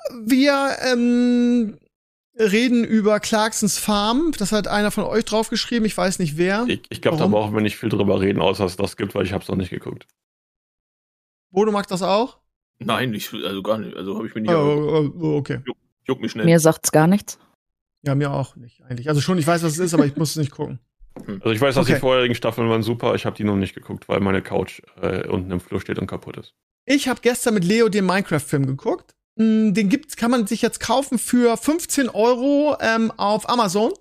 wir reden über Clarksons Farm. Das hat einer von euch draufgeschrieben, ich weiß nicht wer. Ich glaube, da Warum? brauchen wir nicht viel drüber reden, außer dass es das gibt, weil ich habe es noch nicht geguckt. Bodo mag das auch? Nein, also gar nicht. Also habe ich mir nicht. Okay. Juckt mich schnell. Mir sagt's gar nichts. Ja, mir auch nicht eigentlich. Also schon, ich weiß, was es ist, aber ich muss es nicht gucken. Also ich weiß, dass Okay. die vorherigen Staffeln waren super, ich habe die noch nicht geguckt, weil meine Couch unten im Flur steht und kaputt ist. Ich habe gestern mit Leo den Minecraft-Film geguckt. Den kann man sich jetzt kaufen für 15 € auf Amazon.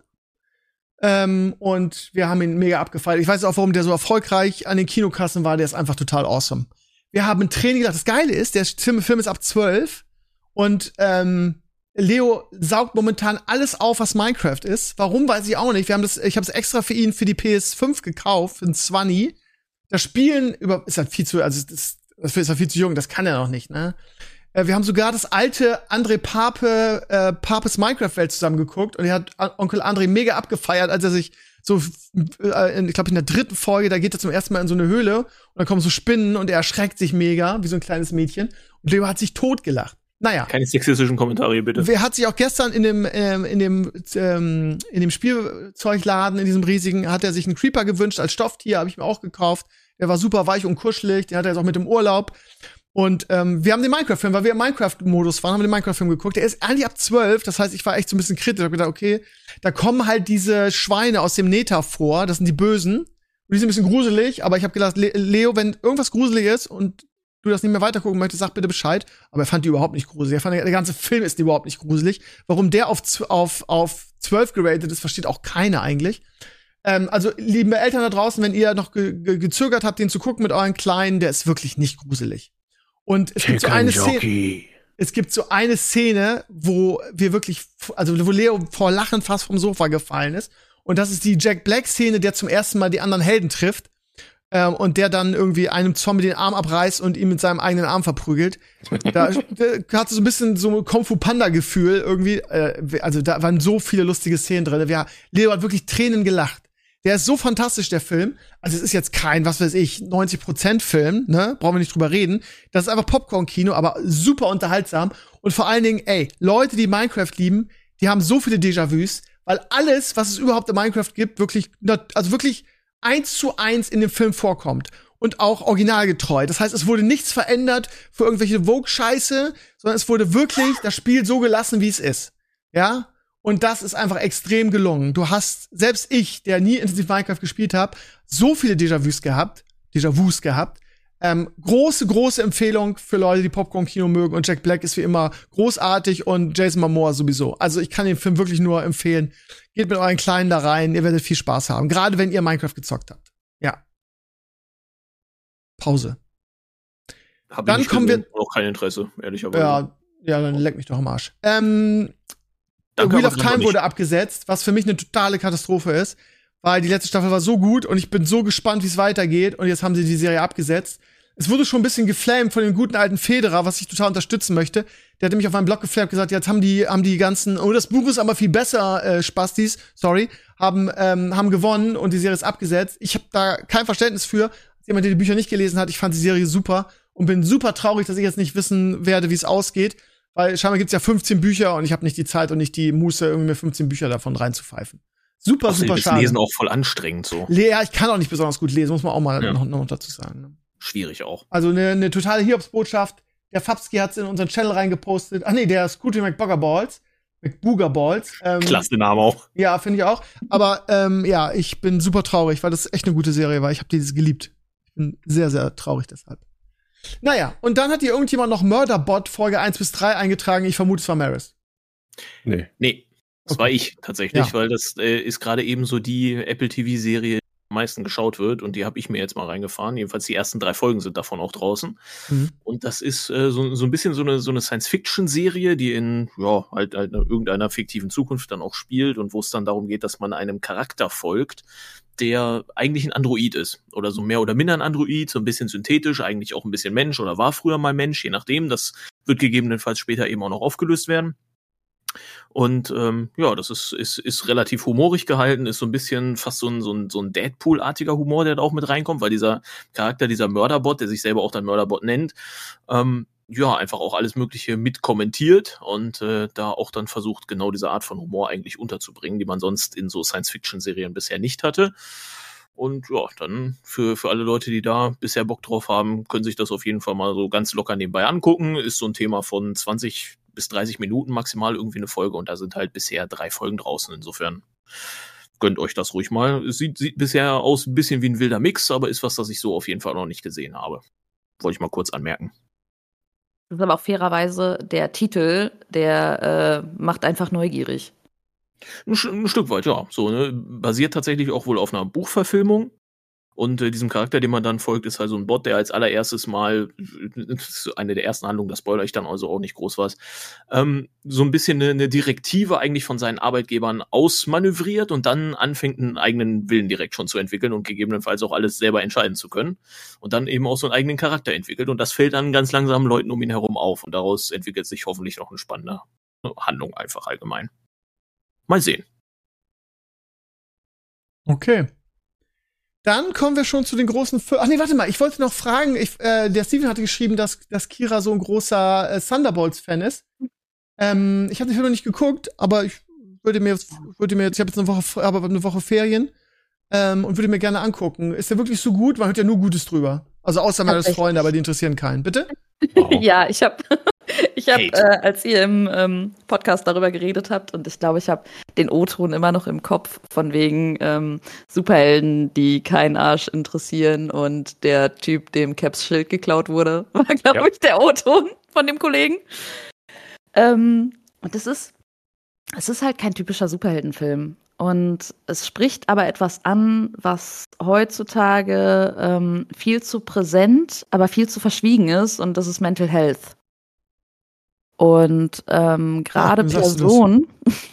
Und wir haben ihn mega abgefeiert. Ich weiß auch, warum der so erfolgreich an den Kinokassen war. Der ist einfach total awesome. Wir haben ein Training gedacht. Das Geile ist, der Film ist ab 12. Und Leo saugt momentan alles auf, was Minecraft ist. Warum, weiß ich auch nicht. Ich habe es extra für ihn für die PS5 gekauft, für den 20. Das Spielen ist halt viel zu, also das ist halt viel zu jung, das kann er noch nicht, ne? Wir haben sogar das alte André Papes Minecraft-Welt zusammengeguckt und er hat Onkel André mega abgefeiert, als er sich so, ich glaube in der 3. Folge, da geht er zum ersten Mal in so eine Höhle und dann kommen so Spinnen und er erschreckt sich mega, wie so ein kleines Mädchen. Und Leo hat sich totgelacht. Naja. Keine sexistischen Kommentare hier, bitte. Wer hat sich auch gestern in dem Spielzeugladen, in diesem riesigen, hat er sich einen Creeper gewünscht als Stofftier, habe ich mir auch gekauft. Der war super weich und kuschelig, den hat er jetzt auch mit im Urlaub. Und wir haben den Minecraft-Film, weil wir im Minecraft-Modus waren, haben wir den Minecraft-Film geguckt. Der ist eigentlich ab 12, das heißt, ich war echt so ein bisschen kritisch. Ich hab gedacht, okay, da kommen halt diese Schweine aus dem Nether vor, das sind die Bösen. Und die sind ein bisschen gruselig, aber ich habe gedacht, Leo, wenn irgendwas gruselig ist und du das nicht mehr weitergucken möchtest, sag bitte Bescheid. Aber er fand die überhaupt nicht gruselig. Er fand, der ganze Film ist überhaupt nicht gruselig. Warum der auf 12 geratet ist, versteht auch keiner eigentlich. Also, liebe Eltern da draußen, wenn ihr noch gezögert habt, den zu gucken mit euren Kleinen, der ist wirklich nicht gruselig. Und es gibt so eine Szene, wo wir wirklich, also wo Leo vor Lachen fast vom Sofa gefallen ist. Und das ist die Jack Black-Szene, der zum ersten Mal die anderen Helden trifft. Und der dann irgendwie einem Zombie den Arm abreißt und ihn mit seinem eigenen Arm verprügelt. Da hat so ein bisschen so Kung Fu Panda-Gefühl irgendwie. Also da waren so viele lustige Szenen drin. Leo hat wirklich Tränen gelacht. Der ist so fantastisch, der Film. Also es ist jetzt kein, was weiß ich, 90% Film, ne? Brauchen wir nicht drüber reden. Das ist einfach Popcorn-Kino, aber super unterhaltsam. Und vor allen Dingen, Leute, die Minecraft lieben, die haben so viele Déjà-vus, weil alles, was es überhaupt in Minecraft gibt, wirklich 1:1 in dem Film vorkommt. Und auch originalgetreu. Das heißt, es wurde nichts verändert für irgendwelche Vogue-Scheiße, sondern es wurde wirklich das Spiel so gelassen, wie es ist. Ja? Und das ist einfach extrem gelungen. Du hast, selbst ich, der nie intensiv Minecraft gespielt habe, so viele Déjà-vus gehabt. Große Empfehlung für Leute, die Popcorn-Kino mögen. Und Jack Black ist wie immer großartig und Jason Momoa sowieso. Also ich kann den Film wirklich nur empfehlen. Geht mit euren Kleinen da rein, ihr werdet viel Spaß haben. Gerade wenn ihr Minecraft gezockt habt. Pause. Hab Dann ich nicht kommen gesehen, auch kein Interesse, ehrlicherweise. Ja, dann leck mich doch am Arsch. Danke, Wheel aber of das noch Time nicht. wurde abgesetzt, was für mich eine totale Katastrophe ist, weil die letzte Staffel war so gut und ich bin so gespannt, wie es weitergeht und jetzt haben sie die Serie abgesetzt. Es wurde schon ein bisschen geflamed von dem guten alten Federer, was ich total unterstützen möchte. Der hat nämlich auf meinem Blog geflamed gesagt, jetzt haben die ganzen, oh, das Buch ist aber viel besser, Spastis, sorry, haben gewonnen und die Serie ist abgesetzt. Ich habe da kein Verständnis für. Als jemand, der die Bücher nicht gelesen hat, ich fand die Serie super und bin super traurig, dass ich jetzt nicht wissen werde, wie es ausgeht, weil scheinbar gibt's ja 15 Bücher und ich habe nicht die Zeit und nicht die Muße, irgendwie mir 15 Bücher davon reinzupfeifen. Super, Außerdem super ist schade. Lesen auch voll anstrengend so. Ja, ich kann auch nicht besonders gut lesen, muss man auch mal Ja. noch dazu sagen. Ne? Schwierig auch. Also eine totale Hiobsbotschaft. Der Fabski hat's in unseren Channel reingepostet. Ach nee, der Scooty McBoogerballs. Klasse Name auch. Ja, finde ich auch. Aber ja, ich bin super traurig, weil das echt eine gute Serie war. Ich habe diese geliebt. Ich bin sehr, sehr traurig deshalb. Naja, und dann hat hier irgendjemand noch Murderbot Folge 1-3 eingetragen. Ich vermute, es war Maris. Nee. Nee, das Okay. war ich tatsächlich, Ja. weil das ist gerade eben so die Apple TV-Serie, die am meisten geschaut wird und die habe ich mir jetzt mal reingefahren. Jedenfalls die ersten 3 Folgen sind davon auch draußen. Mhm. Und das ist so ein bisschen so eine Science-Fiction-Serie, die in halt irgendeiner fiktiven Zukunft dann auch spielt und wo es dann darum geht, dass man einem Charakter folgt, der eigentlich ein Android ist. Oder so mehr oder minder ein Android, so ein bisschen synthetisch, eigentlich auch ein bisschen Mensch oder war früher mal Mensch, je nachdem. Das wird gegebenenfalls später eben auch noch aufgelöst werden. Und das ist relativ humorig gehalten, ist so ein bisschen fast so ein Deadpool-artiger Humor, der da auch mit reinkommt, weil dieser Charakter, dieser Mörderbot, der sich selber auch dann Mörderbot nennt, einfach auch alles Mögliche mitkommentiert und da auch dann versucht, genau diese Art von Humor eigentlich unterzubringen, die man sonst in so Science-Fiction-Serien bisher nicht hatte. Und ja, dann für alle Leute, die da bisher Bock drauf haben, können sich das auf jeden Fall mal so ganz locker nebenbei angucken. Ist so ein Thema von 20 bis 30 Minuten maximal irgendwie eine Folge und da sind halt bisher 3 Folgen draußen. Insofern gönnt euch das ruhig mal. Es sieht bisher aus ein bisschen wie ein wilder Mix, aber ist was, das ich so auf jeden Fall noch nicht gesehen habe. Wollte ich mal kurz anmerken. Das ist aber auch fairerweise der Titel, der macht einfach neugierig. Ein Stück weit, ja. So, ne? Basiert tatsächlich auch wohl auf einer Buchverfilmung. Und diesem Charakter, dem man dann folgt, ist halt so ein Bot, der als allererstes mal, eine der ersten Handlungen, das spoilere ich dann also auch nicht groß was, so ein bisschen eine Direktive eigentlich von seinen Arbeitgebern ausmanövriert und dann anfängt, einen eigenen Willen direkt schon zu entwickeln und gegebenenfalls auch alles selber entscheiden zu können. Und dann eben auch so einen eigenen Charakter entwickelt. Und das fällt dann ganz langsam Leuten um ihn herum auf. Und daraus entwickelt sich hoffentlich noch eine spannende Handlung einfach allgemein. Mal sehen. Okay. Dann kommen wir schon zu den großen Ach nee, warte mal, ich wollte noch fragen, der Steven hatte geschrieben, dass Kira so ein großer Thunderbolts-Fan ist. Ich habe den Film noch nicht geguckt, aber ich habe jetzt eine Woche Ferien und würde mir gerne angucken. Ist der wirklich so gut? Man hört ja nur Gutes drüber. Also außer meines Freunde, aber die interessieren keinen. Bitte? Wow. Ja, ich habe, als ihr im Podcast darüber geredet habt, und ich glaube, ich habe den O-Ton immer noch im Kopf, von wegen Superhelden, die keinen Arsch interessieren und der Typ, dem Caps Schild geklaut wurde, war, glaube ich, der O-Ton von dem Kollegen. Und es ist halt kein typischer Superheldenfilm. Und es spricht aber etwas an, was heutzutage viel zu präsent, aber viel zu verschwiegen ist, und das ist Mental Health. Und gerade Personen,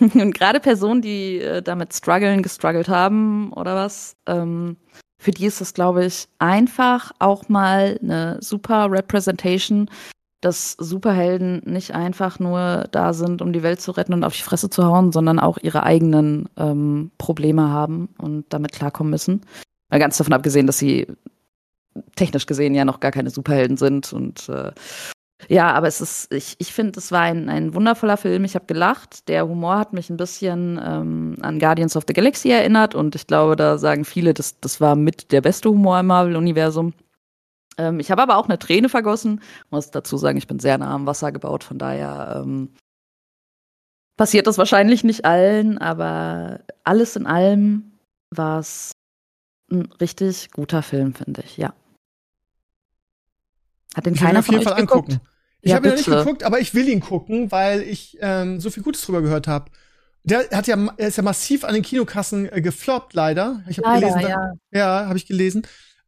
die damit gestruggelt haben oder was, für die ist das, glaube ich, einfach auch mal eine super Representation, dass Superhelden nicht einfach nur da sind, um die Welt zu retten und auf die Fresse zu hauen, sondern auch ihre eigenen Probleme haben und damit klarkommen müssen. Mal ganz davon abgesehen, dass sie technisch gesehen ja noch gar keine Superhelden sind. Und ja, aber ich finde, es war ein wundervoller Film. Ich habe gelacht. Der Humor hat mich ein bisschen an Guardians of the Galaxy erinnert. Und ich glaube, da sagen viele, das war mit der beste Humor im Marvel-Universum. Ich habe aber auch eine Träne vergossen. Muss dazu sagen, ich bin sehr nah am Wasser gebaut. Von daher passiert das wahrscheinlich nicht allen. Aber alles in allem war es ein richtig guter Film, finde ich, ja. Hat den keiner von euch geguckt? Ich habe ihn noch nicht bitte. geguckt, aber ich will ihn gucken, weil ich so viel Gutes drüber gehört habe. Er ist ja massiv an den Kinokassen gefloppt, leider. Ich habe gelesen, ja. ja, habe ich gelesen.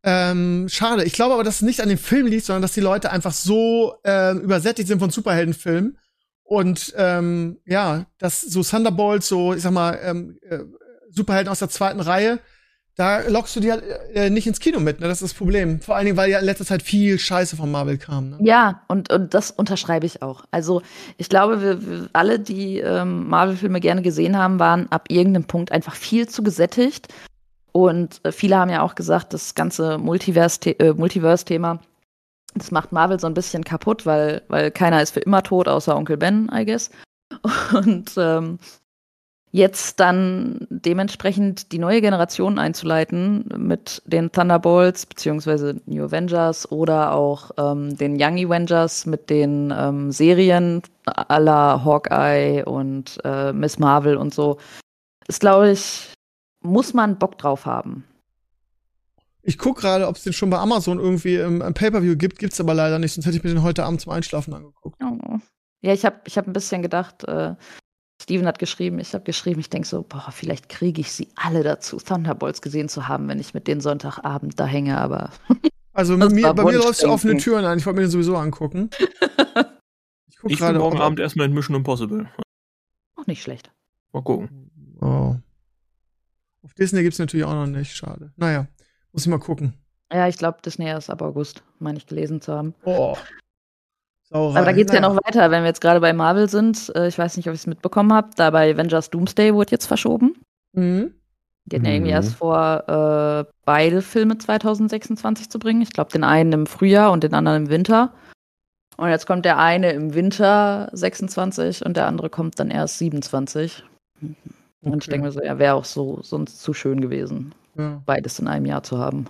Schade. Ich glaube aber, dass es nicht an dem Film liegt, sondern dass die Leute einfach so übersättigt sind von Superheldenfilmen. Und dass so Thunderbolts, so, ich sag mal, Superhelden aus der zweiten Reihe, da lockst du die halt nicht ins Kino mit, ne? Das ist das Problem. Vor allen Dingen, weil ja in letzter Zeit viel Scheiße von Marvel kam. Ne? Ja, und das unterschreibe ich auch. Also ich glaube, wir alle, die Marvel-Filme gerne gesehen haben, waren ab irgendeinem Punkt einfach viel zu gesättigt. Und viele haben ja auch gesagt, das ganze Multiverse-Thema, das macht Marvel so ein bisschen kaputt, weil keiner ist für immer tot, außer Onkel Ben, I guess. Und jetzt dann dementsprechend die neue Generation einzuleiten mit den Thunderbolts beziehungsweise New Avengers oder auch den Young Avengers mit den Serien à la Hawkeye und Miss Marvel und so, ist, glaube ich, muss man Bock drauf haben. Ich gucke gerade, ob es den schon bei Amazon irgendwie im Pay-Per-View gibt. Gibt's aber leider nicht, sonst hätte ich mir den heute Abend zum Einschlafen angeguckt. Oh. Ja, ich hab ein bisschen gedacht, Steven hat geschrieben, ich denke so, vielleicht kriege ich sie alle dazu, Thunderbolts gesehen zu haben, wenn ich mit denen Sonntagabend da hänge, aber also bei mir läuft es offene Türen ein. Ich wollte mir den sowieso angucken. Ich bin morgen Abend erstmal in Mission Impossible. Auch nicht schlecht. Mal gucken. Oh. Auf Disney gibt's natürlich auch noch nicht, schade. Naja, muss ich mal gucken. Ja, ich glaube, Disney ist ab August, meine ich gelesen zu haben. Oh. Sauerei. Aber da geht's ja noch weiter, wenn wir jetzt gerade bei Marvel sind. Ich weiß nicht, ob ihr es mitbekommen habt. Da bei Avengers Doomsday wurde jetzt verschoben. Mhm. Die hatten ja irgendwie erst vor, beide Filme 2026 zu bringen. Ich glaube, den einen im Frühjahr und den anderen im Winter. Und jetzt kommt der eine im Winter 26 und der andere kommt dann erst 27. Und ich denke mir so, ja, wäre auch so sonst zu schön gewesen, beides in einem Jahr zu haben.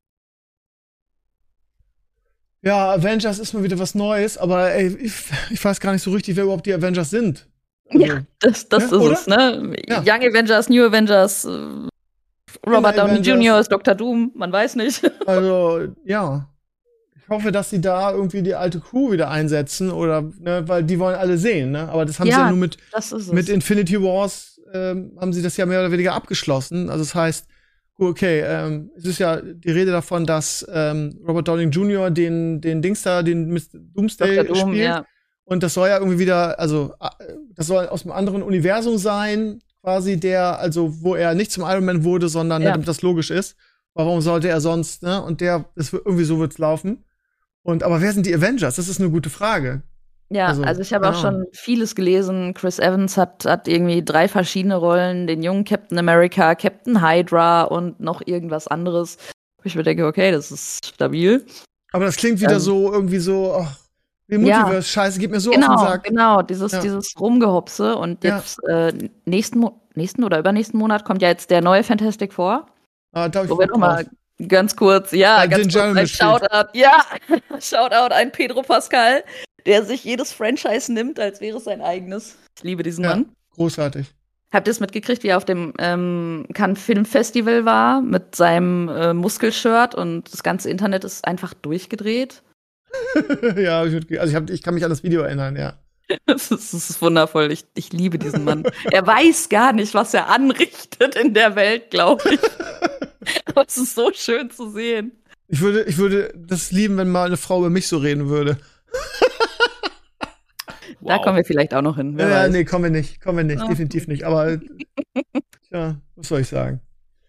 Ja, Avengers ist mal wieder was Neues, aber ey, ich weiß gar nicht so richtig, wer überhaupt die Avengers sind. Also, ja, das ist oder? es, ne? Ja. Young Avengers, New Avengers, Robert Downey Avengers. Jr. ist Dr. Doom, man weiß nicht. Also, ja. Ich hoffe, dass sie da irgendwie die alte Crew wieder einsetzen, oder, ne, weil die wollen alle sehen, ne? Aber das haben sie ja nur mit Infinity Wars, haben sie das ja mehr oder weniger abgeschlossen. Also, das heißt, okay, es ist ja die Rede davon, dass Robert Downey Jr. den Dings da, den Mr. Doomsday spielt. Ja. Und das soll ja irgendwie wieder, also das soll aus einem anderen Universum sein, quasi wo er nicht zum Iron Man wurde, sondern damit das logisch ist. Warum sollte er sonst, ne? Und irgendwie so wird's laufen. Aber wer sind die Avengers? Das ist eine gute Frage. Ja, also ich habe auch schon vieles gelesen. Chris Evans hat irgendwie 3 verschiedene Rollen, den jungen Captain America, Captain Hydra und noch irgendwas anderes. Ich mir denke, okay, das ist stabil. Aber das klingt wieder so, irgendwie so, wie Multiverse-Scheiße, geht mir so auf den Sack. Genau, dieses Rumgehopse. Und jetzt nächsten oder übernächsten Monat kommt ja jetzt der neue Fantastic Four. Wo wir nochmal ganz kurz ein Shoutout. Ja, Shoutout an Pedro Pascal, der sich jedes Franchise nimmt, als wäre es sein eigenes. Ich liebe diesen Mann. Großartig. Habt ihr es mitgekriegt, wie er auf dem Cannes Film Festival war mit seinem Muskelshirt und das ganze Internet ist einfach durchgedreht? Ja, ich kann mich an das Video erinnern, ja. Das ist wundervoll. Ich liebe diesen Mann. Er weiß gar nicht, was er anrichtet in der Welt, glaube ich. Aber es ist so schön zu sehen. Ich würde das lieben, wenn mal eine Frau über mich so reden würde. Da kommen wir vielleicht auch noch hin. Nee, kommen wir nicht, definitiv nicht. Aber, was soll ich sagen?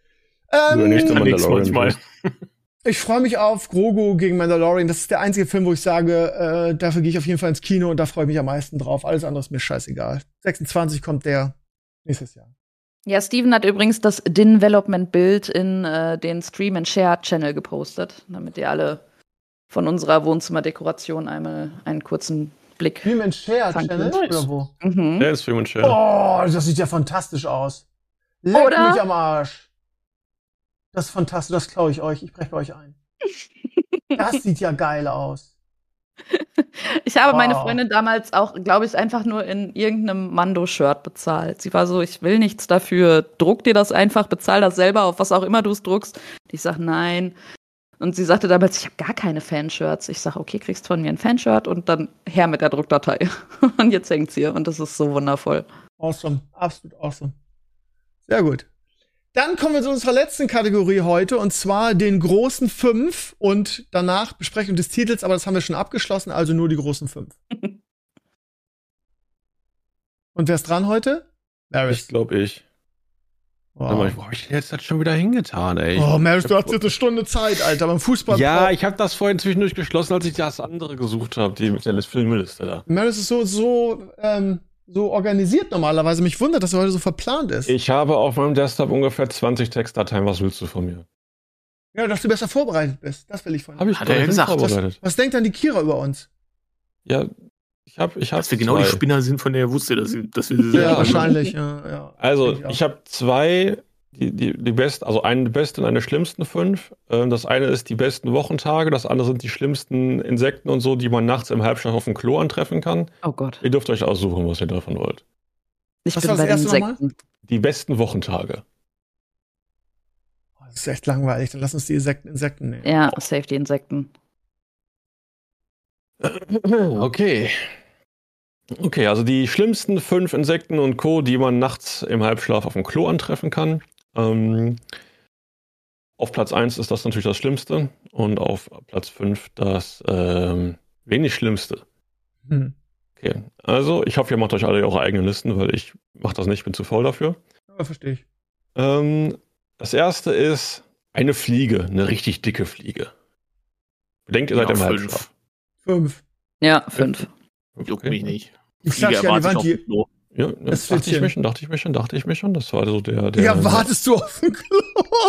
Ich freue mich auf Grogu gegen Mandalorian. Das ist der einzige Film, wo ich sage, dafür gehe ich auf jeden Fall ins Kino und da freue ich mich am meisten drauf. Alles andere ist mir scheißegal. 26 kommt der nächstes Jahr. Ja, Steven hat übrigens das Development-Bild in den Stream-and-Share-Channel gepostet, damit ihr alle von unserer Wohnzimmerdekoration einmal einen kurzen Blick. Stream-and-Share-Channel oder wo? Mhm. Der ist Stream-and-Share. Oh, das sieht ja fantastisch aus. Leck mich am Arsch. Das ist fantastisch, das klaue ich euch. Ich breche bei euch ein. Das sieht ja geil aus. Ich habe meine Freundin damals auch, glaube ich, einfach nur in irgendeinem Mando-Shirt bezahlt. Sie war so, ich will nichts dafür. Druck dir das einfach, bezahl das selber, auf was auch immer du es druckst. Ich sag, nein. Und sie sagte damals, ich habe gar keine Fanshirts. Ich sag, okay, kriegst von mir ein Fanshirt und dann her mit der Druckdatei. Und jetzt hängt's hier und das ist so wundervoll. Awesome, absolut awesome. Sehr gut. Dann kommen wir zu unserer letzten Kategorie heute, und zwar den großen 5 und danach Besprechung des Titels, aber das haben wir schon abgeschlossen, also nur die großen 5. Und wer ist dran heute? Ich glaube ich. Wow. Wo habe ich denn jetzt das schon wieder hingetan, ey? Oh, Maris, du hast jetzt eine Stunde Zeit, Alter, beim Fußball. Ja, ich habe das vorhin zwischendurch geschlossen, als ich das andere gesucht habe, die mit der Filmliste da. Maris ist so organisiert normalerweise. Mich wundert, dass er heute so verplant ist. Ich habe auf meinem Desktop ungefähr 20 Textdateien. Was willst du von mir? Ja, dass du besser vorbereitet bist. Das will ich von dir. Habe ich Hat er ja gesagt. vorbereitet. Was denkt dann die Kira über uns? Ja, ich hab Dass wir genau die Spinner sind, von der er wusste, dass wir sie Ja, haben. wahrscheinlich. Ja. Also, Denke ich habe zwei, die besten, also eine besten und eine schlimmsten 5. Das eine ist die besten Wochentage, das andere sind die schlimmsten Insekten und so, die man nachts im Halbschlaf auf dem Klo antreffen kann. Oh Gott. Ihr dürft euch aussuchen, was ihr davon wollt. Ich Was bin war das bei den erste nochmal? Insekten. Die besten Wochentage. Das ist echt langweilig. Dann lass uns die Insekten nehmen. Ja, safe die Insekten. Okay. Okay, also die schlimmsten 5 Insekten und Co., die man nachts im Halbschlaf auf dem Klo antreffen kann. Auf Platz 1 ist das natürlich das Schlimmste und auf Platz 5 das wenig Schlimmste. Okay, also ich hoffe, ihr macht euch alle eure eigenen Listen, weil ich mache das nicht, bin zu faul dafür. Ja, verstehe ich. Das erste ist eine Fliege, eine richtig dicke Fliege. Bedenkt, ihr seid im Halbschlaf. 5. Ja, 5. Juckt mich nicht. Die klatscht ja an die Wand. Ja, Das dachte ich Flittchen. mir schon. Das war so der. Ja, wartest du auf den Klo?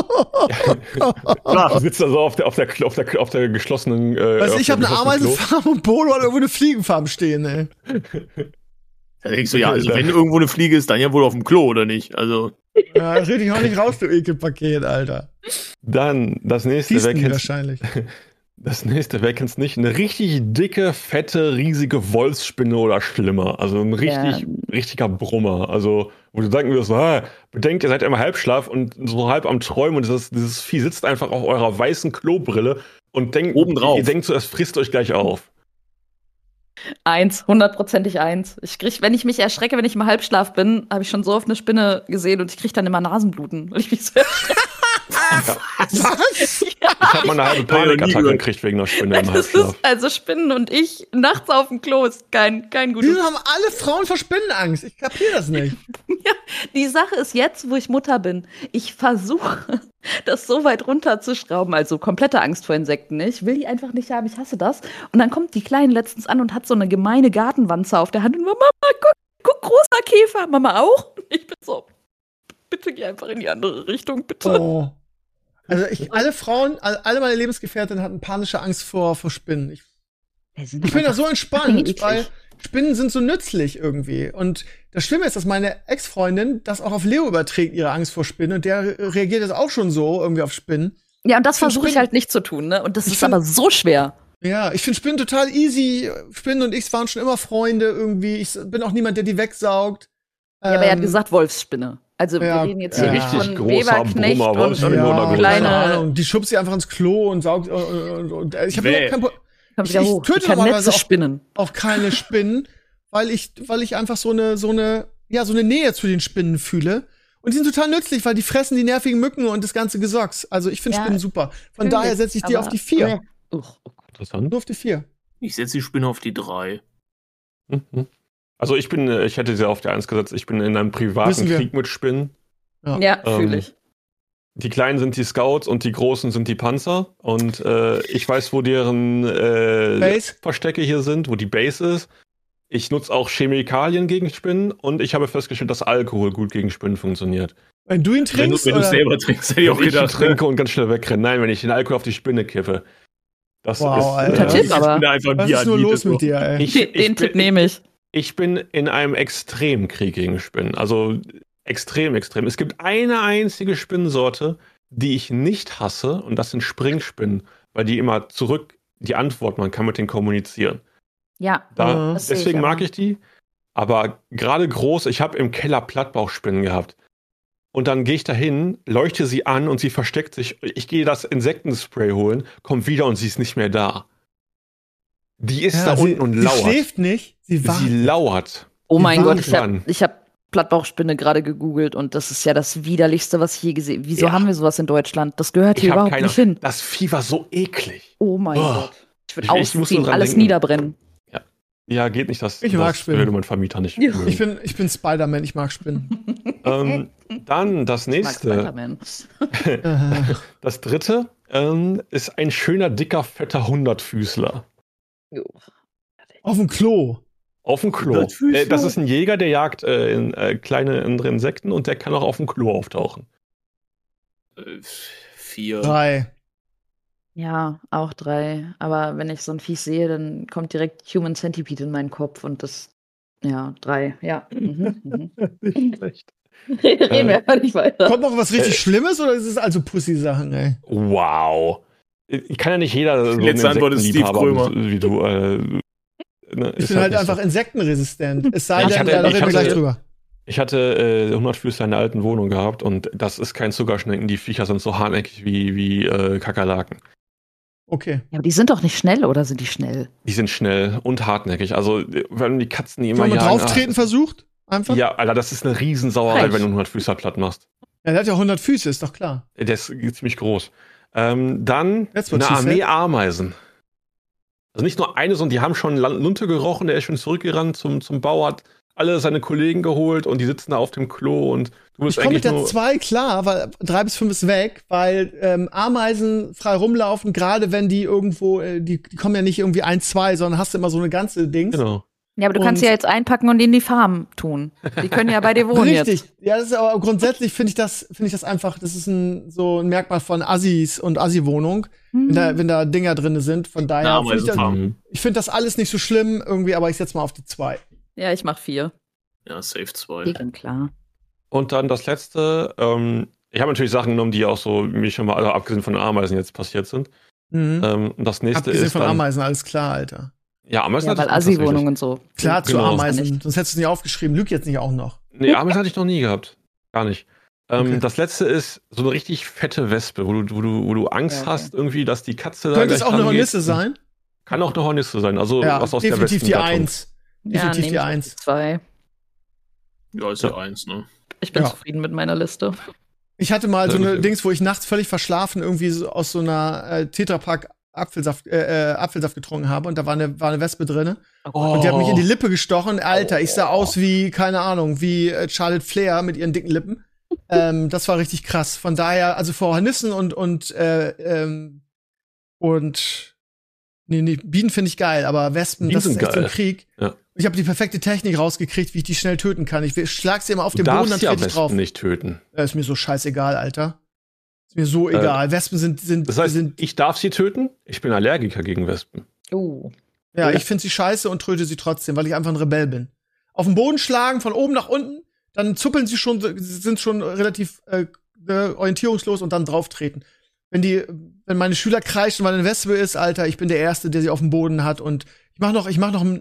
Du sitzt also auf der geschlossenen. Also auf ich der habe eine geschlossenen Klo. Ameisenfarm und Polo hat irgendwo eine Fliegenfarm stehen, ey. Da denkst du, ja, also wenn irgendwo eine Fliege ist, dann ja wohl auf dem Klo, oder nicht? Also. Ja, red dich auch nicht raus, du Ekelpaket, Alter. Dann das nächste, Siehst wer du kennt's? wahrscheinlich. Das nächste, wer kennt's nicht? Eine richtig dicke, fette, riesige Wolfsspinne oder schlimmer. Also ein richtiger Brummer. Also, wo du denken wirst, bedenkt, ihr seid im Halbschlaf und so halb am Träumen und dieses Vieh sitzt einfach auf eurer weißen Klobrille und denkt, Obendrauf. ihr denkt so, es frisst euch gleich auf. 1, 100%ig 1. Wenn ich mich erschrecke, wenn ich im Halbschlaf bin, habe ich schon so oft eine Spinne gesehen und ich kriege dann immer Nasenbluten, weil ich mich so erschrecke. Was? Ich habe mal eine halbe Panikattacke gekriegt wegen einer Spinne im Das ist, Halbschlaf. also Spinnen und ich nachts auf dem Klo ist kein gutes. Wieso haben alle Frauen vor Spinnenangst? Ich kapiere das nicht. Ja, die Sache ist jetzt, wo ich Mutter bin, ich versuche, das so weit runterzuschrauben, also komplette Angst vor Insekten. Ich will die einfach nicht haben, ich hasse das. Und dann kommt die Kleine letztens an und hat so eine gemeine Gartenwanze auf der Hand und Mama, guck, großer Käfer. Mama auch? Und ich bin so, bitte geh einfach in die andere Richtung, bitte. Oh. Also alle Frauen, alle meine Lebensgefährtinnen hatten panische Angst vor Spinnen. Ich bin da so entspannt, eklig. weil Spinnen sind so nützlich irgendwie. Und das Schlimme ist, dass meine Ex-Freundin das auch auf Leo überträgt, ihre Angst vor Spinnen. Und der reagiert jetzt auch schon so irgendwie auf Spinnen. Ja, und das Für versuche ich Spinnen- halt nicht zu tun, ne? Und das Ich ist find- aber so schwer. Ja, ich finde Spinnen total easy. Spinnen und ich waren schon immer Freunde irgendwie. Ich bin auch niemand, der die wegsaugt. Ja, aber er hat gesagt Wolfsspinne. Also wir ja, reden jetzt ja. hier nicht Richtig von großer Weberknecht Brummer, und Wolfsspinne oder großer. kleine. keine Ahnung. Die schubst sie einfach ins Klo und saugt. Und ich habe Bäh. kein Problem. Komm wieder Ich hoch. töte Die kann normalerweise Netze spinnen. Auch keine Spinnen, weil ich einfach so eine Nähe zu den Spinnen fühle. Und die sind total nützlich, weil die fressen die nervigen Mücken und das ganze Gesocks. Also ich finde Ja, Spinnen super. Von daher setze ich die auf die 4. Interessant. Nur auf die 4. Ich setze die Spinne auf die 3. Mhm. Also ich hätte sie auf die 1 gesetzt. Ich bin in einem privaten Wissen wir. Krieg mit Spinnen. Ja, fühle ich. Die Kleinen sind die Scouts und die Großen sind die Panzer. Und ich weiß, wo deren Base? Verstecke hier sind, wo die Base ist. Ich nutze auch Chemikalien gegen Spinnen und ich habe festgestellt, dass Alkohol gut gegen Spinnen funktioniert. Wenn du ihn Wenn trinkst, du oder? selber trinkst, hätte ich auch Wenn ich ihn gedacht. trinke und ganz schnell wegrenne. Nein, wenn ich den Alkohol auf die Spinne kiffe. Das Wow, ist, Alter. Guter Tipp, aber Einfach Was ist nur los mit dir, ey? den Tipp nehme ich. Ich bin in einem Extremkrieg gegen Spinnen. Also extrem. Es gibt eine einzige Spinnensorte, die ich nicht hasse, und das sind Springspinnen, weil die immer die Antwort, man kann mit denen kommunizieren. Ja, Mhm. das sehe Deswegen aber. mag ich die. Aber gerade groß, ich habe im Keller Plattbauchspinnen gehabt. Und dann gehe ich dahin, leuchte sie an und sie versteckt sich. Ich gehe das Insektenspray holen, kommt wieder und sie ist nicht mehr da. Die ist da unten und sie lauert. schläft nicht, sie wacht. Sie lauert. Oh mein Die Gott, warten. ich hab Plattbauchspinne gerade gegoogelt und das ist ja das Widerlichste, was ich je gesehen habe. Wieso haben wir sowas in Deutschland? Das gehört hier überhaupt nicht hin. Das Vieh war so eklig. Oh mein Gott. Ich würde Ich muss ausziehen, nur dran alles denken. niederbrennen. Ja, geht nicht. Das mag Spinnen. würde mein Vermieter nicht. Ja. mögen. Ich bin Spider-Man, ich mag Spinnen. Dann das Ich mag nächste. Spider-Man. Das dritte ist ein schöner, dicker, fetter Hundertfüßler. Jo. Auf dem Klo. Auf dem Klo. Hundertfüßler? Das ist ein Jäger, der jagt kleine andere Insekten und der kann auch auf dem Klo auftauchen. 4. 3. Ja, auch 3. Aber wenn ich so ein Viech sehe, dann kommt direkt Human Centipede in meinen Kopf und das, ja, 3. Ja. Nicht schlecht. Reden wir einfach nicht weiter. Kommt noch was richtig Schlimmes oder ist es also Pussy-Sachen, ey? Wow. Ich kann ja nicht jeder so ein Letzte Antwort ist Steve Insektenliebhaber Krömer. wie du. Ich bin halt einfach insektenresistent. Es sei Ich denn, hatte- da ich reden wir gleich hatte- drüber. Ich hatte 100 Füße in der alten Wohnung gehabt und das ist kein Zuckerschnecken. Die Viecher sind so hartnäckig wie Kakerlaken. Okay. Ja, aber die sind doch nicht schnell, oder sind die schnell? Die sind schnell und hartnäckig. Also, wenn die Katzen die immer Schon mal jagen. drauftreten versucht? Einfach? Ja, Alter, das ist eine Riesensauerei, Reich. wenn du 100 Füßer platt machst. Ja, der hat ja 100 Füße, ist doch klar. Der ist ziemlich groß. Dann That's what eine she Armee said. Ameisen. Also nicht nur eine, sondern die haben schon Lunte gerochen, der ist schon zurückgerannt zum Bau, hat alle seine Kollegen geholt und die sitzen da auf dem Klo und du bist Ich komme eigentlich mit der nur... 2 klar, weil 3 bis 5 ist weg, weil Ameisen frei rumlaufen, gerade wenn die irgendwo, die kommen ja nicht irgendwie 1, 2, sondern hast du immer so eine ganze Dings. Genau. Ja, aber du Und- kannst sie ja jetzt einpacken und in die Farm tun. Die können ja bei dir wohnen Richtig. jetzt. Ja, das ist aber grundsätzlich finde ich das einfach, das ist so ein Merkmal von Assis und Assi-Wohnung, wenn da Dinger drin sind. Von daher finde ich, Ameisenfarm. ich finde das alles nicht so schlimm irgendwie, aber ich setze mal auf die 2. Ja, ich mach 4. Ja, safe 2. Die gehen klar. Und dann das letzte, ich habe natürlich Sachen genommen, die auch so mir schon mal, also abgesehen von Ameisen jetzt passiert sind. Mhm. Und das nächste Abgesehen ist von dann, Ameisen, alles klar, Alter. Ja, Ameisen Ja, hatte weil ich tatsächlich. Assi-Wohnungen und so. Klar, zu Genau. Ameisen. Sonst hättest du es nicht aufgeschrieben. Lüg jetzt nicht auch noch. Nee, Ameisen hatte ich noch nie gehabt. Gar nicht. Okay. Das letzte ist so eine richtig fette Wespe, wo du Angst Ja, okay. hast, irgendwie, dass die Katze da Könnte es gleich auch eine rangeht. Hornisse sein? Kann auch eine Hornisse sein, also Ja, was aus der definitiv die Wespengattung. 1. Definitiv die 1. 2. Ja, ist ja 1, ne? Ich bin Ja. zufrieden mit meiner Liste. Ich hatte mal so Sehr eine gut. Dings, wo ich nachts völlig verschlafen irgendwie so aus so einer Tetrapack Apfelsaft getrunken habe und da war eine Wespe drin. Oh. Und die hat mich in die Lippe gestochen. Alter, ich sah aus wie, keine Ahnung, wie Charlotte Flair mit ihren dicken Lippen. Das war richtig krass. Von daher, also vor Hornissen und nee, Bienen finde ich geil, aber Wespen, Bienen das ist sind echt so ein geil. Krieg. Ja. Ich habe die perfekte Technik rausgekriegt, wie ich die schnell töten kann. Ich schlag sie immer auf Du den Boden, dann darfst ja trete ich Wespen drauf. nicht töten. Ist mir so scheißegal, Alter. Ist mir so egal. Wespen sind Das heißt, ich darf sie töten, ich bin Allergiker gegen Wespen. ja, ich finde sie scheiße und töte sie trotzdem, weil ich einfach ein Rebell bin. Auf den Boden schlagen, von oben nach unten, dann zuppeln sie schon, sind schon relativ orientierungslos und dann drauf treten. Wenn meine Schüler kreischen, weil eine Wespe ist, Alter, ich bin der Erste, der sie auf dem Boden hat und ich mach noch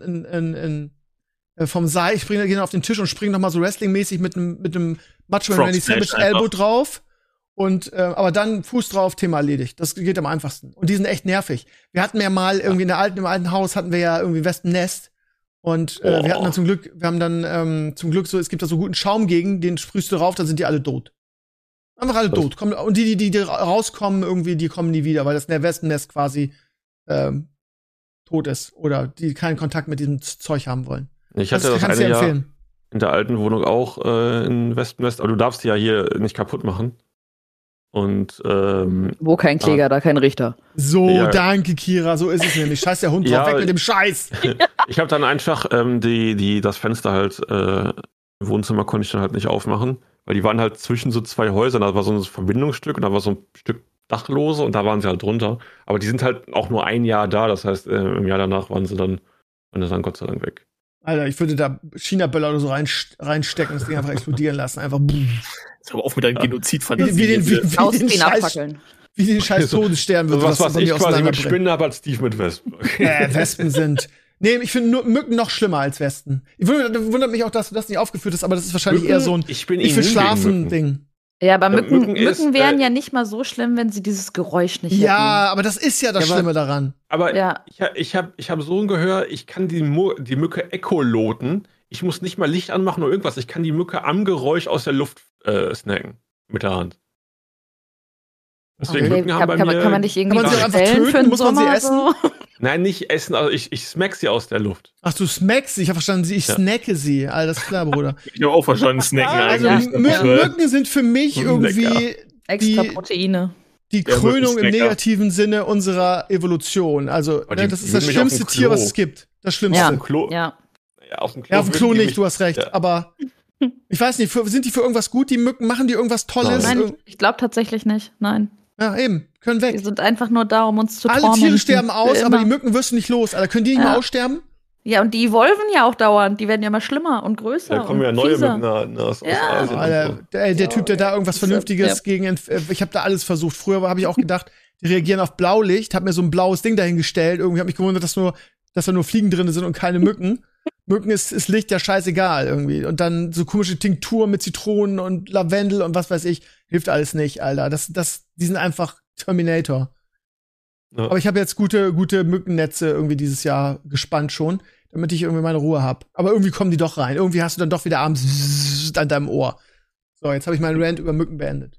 vom Seil, ich gehe auf den Tisch und springe noch mal so Wrestling-mäßig mit einem Macho Man Randy Frog Savage Smash Elbow einfach. drauf und aber dann Fuß drauf, Thema erledigt. Das geht am einfachsten. Und die sind echt nervig. Wir hatten ja mal irgendwie im alten Haus hatten wir ja irgendwie Wespennest und wir hatten dann zum Glück so, es gibt da so guten Schaum gegen, den sprühst du drauf, dann sind die alle tot. Einfach alle tot. Und die rauskommen irgendwie, die kommen nie wieder, weil das Wespennest quasi tot ist oder die keinen Kontakt mit diesem Zeug haben wollen. Ich hatte das kannst du eine dir Jahr empfehlen. in der alten Wohnung auch in Wespennest, aber du darfst die ja hier nicht kaputt machen. Und Wo kein Kläger, da kein Richter. So, Ja. danke, Kira, so ist es nämlich. Scheiß der Hund drauf, Ja. weg mit dem Scheiß. ich habe dann einfach das Fenster halt im Wohnzimmer konnte ich dann halt nicht aufmachen, weil die waren halt zwischen so zwei Häusern, da war so ein Verbindungsstück und da war so ein Stück Dachlose und da waren sie halt drunter. Aber die sind halt auch nur ein Jahr da, das heißt im Jahr danach waren sie dann Gott sei Dank weg. Alter, ich würde da China-Böller oder so reinstecken, das Ding einfach explodieren lassen. Einfach Jetzt aber auf mit deinem Genozid-Fantasie. wie Ausziehen, den Scheiß, abfackeln. wie den Scheiß Todesstern wird Was das ich mir quasi mit auseinanderbringen. Spinnen habe als Steve mit Wespen. Wespen sind. Nee, ich finde nur Mücken noch schlimmer als Wespen. Wundert mich auch, dass du das nicht aufgeführt hast, aber das ist wahrscheinlich eher so ein ich bin Ich für immun gegen Mücken. Schlafen-Ding. Ja, aber Ja, Mücken ist, wären ja nicht mal so schlimm, wenn sie dieses Geräusch nicht Ja, aber das ist ja das Ja, aber- Schlimme daran. Aber Ja. ich hab so ein Gehör, ich kann die Mücke Echoloten Ich muss nicht mal Licht anmachen oder irgendwas. Ich kann die Mücke am Geräusch aus der Luft snacken. Mit der Hand. Deswegen Okay. Mücken haben bei mir... Kann man nicht irgendwie Kann man sie einfach bestellen töten? für den Muss man sie Sommer essen? so? Nein, nicht essen. Also ich smack sie aus der Luft. Ach, du smackst sie. Ich habe verstanden, ich Ja. snacke sie. Alles klar, Bruder. Ich habe auch verstanden, Snacken Also eigentlich. Mücken sind für mich Lecker. irgendwie Extra die, Proteine. die Ja, Krönung im Mückensnacker. negativen Sinne unserer Evolution. Also, Aber die das ist würden das mich auf schlimmste dem Tier, was Klo- es gibt. Das Schlimmste. Ja. Auf dem Klo. Ja. Ja, auf dem Klo, Ja, auf dem Klo würden die nicht, du hast recht. Ja. Aber ich weiß nicht, sind die für irgendwas gut, die Mücken? Machen die irgendwas Tolles? Nein, ich glaube tatsächlich nicht. Nein. Ja, eben. Können Die weg. sind einfach nur da, um uns zu Alle tormenten. Tiere sterben aus, Für aber die immer. Mücken wirst du nicht los. Alter, können die nicht Ja. mal aussterben? Ja, und die evolven ja auch dauernd. Die werden ja immer schlimmer und größer. Da kommen und ja neue fieser. Mücken aus Ja. Asien. Alter, und so. der Typ, der da irgendwas Vernünftiges Ja. gegen, ich habe da alles versucht. Früher habe ich auch gedacht, die reagieren auf Blaulicht, habe mir so ein blaues Ding dahingestellt. Irgendwie habe mich gewundert, dass da nur Fliegen drin sind und keine Mücken. Mücken ist Licht ja scheißegal irgendwie. Und dann so komische Tinkturen mit Zitronen und Lavendel und was weiß ich, hilft alles nicht, Alter. Die sind einfach Terminator. Ja. Aber ich habe jetzt gute Mückennetze irgendwie dieses Jahr gespannt schon, damit ich irgendwie meine Ruhe hab. Aber irgendwie kommen die doch rein. Irgendwie hast du dann doch wieder abends an deinem Ohr. So, jetzt habe ich meinen Rant über Mücken beendet.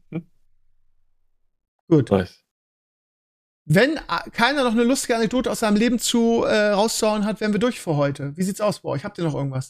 Gut. Nice. Wenn keiner noch eine lustige Anekdote aus seinem Leben rauszuhauen hat, wären wir durch für heute. Wie sieht's aus bei euch? Habt ihr noch irgendwas?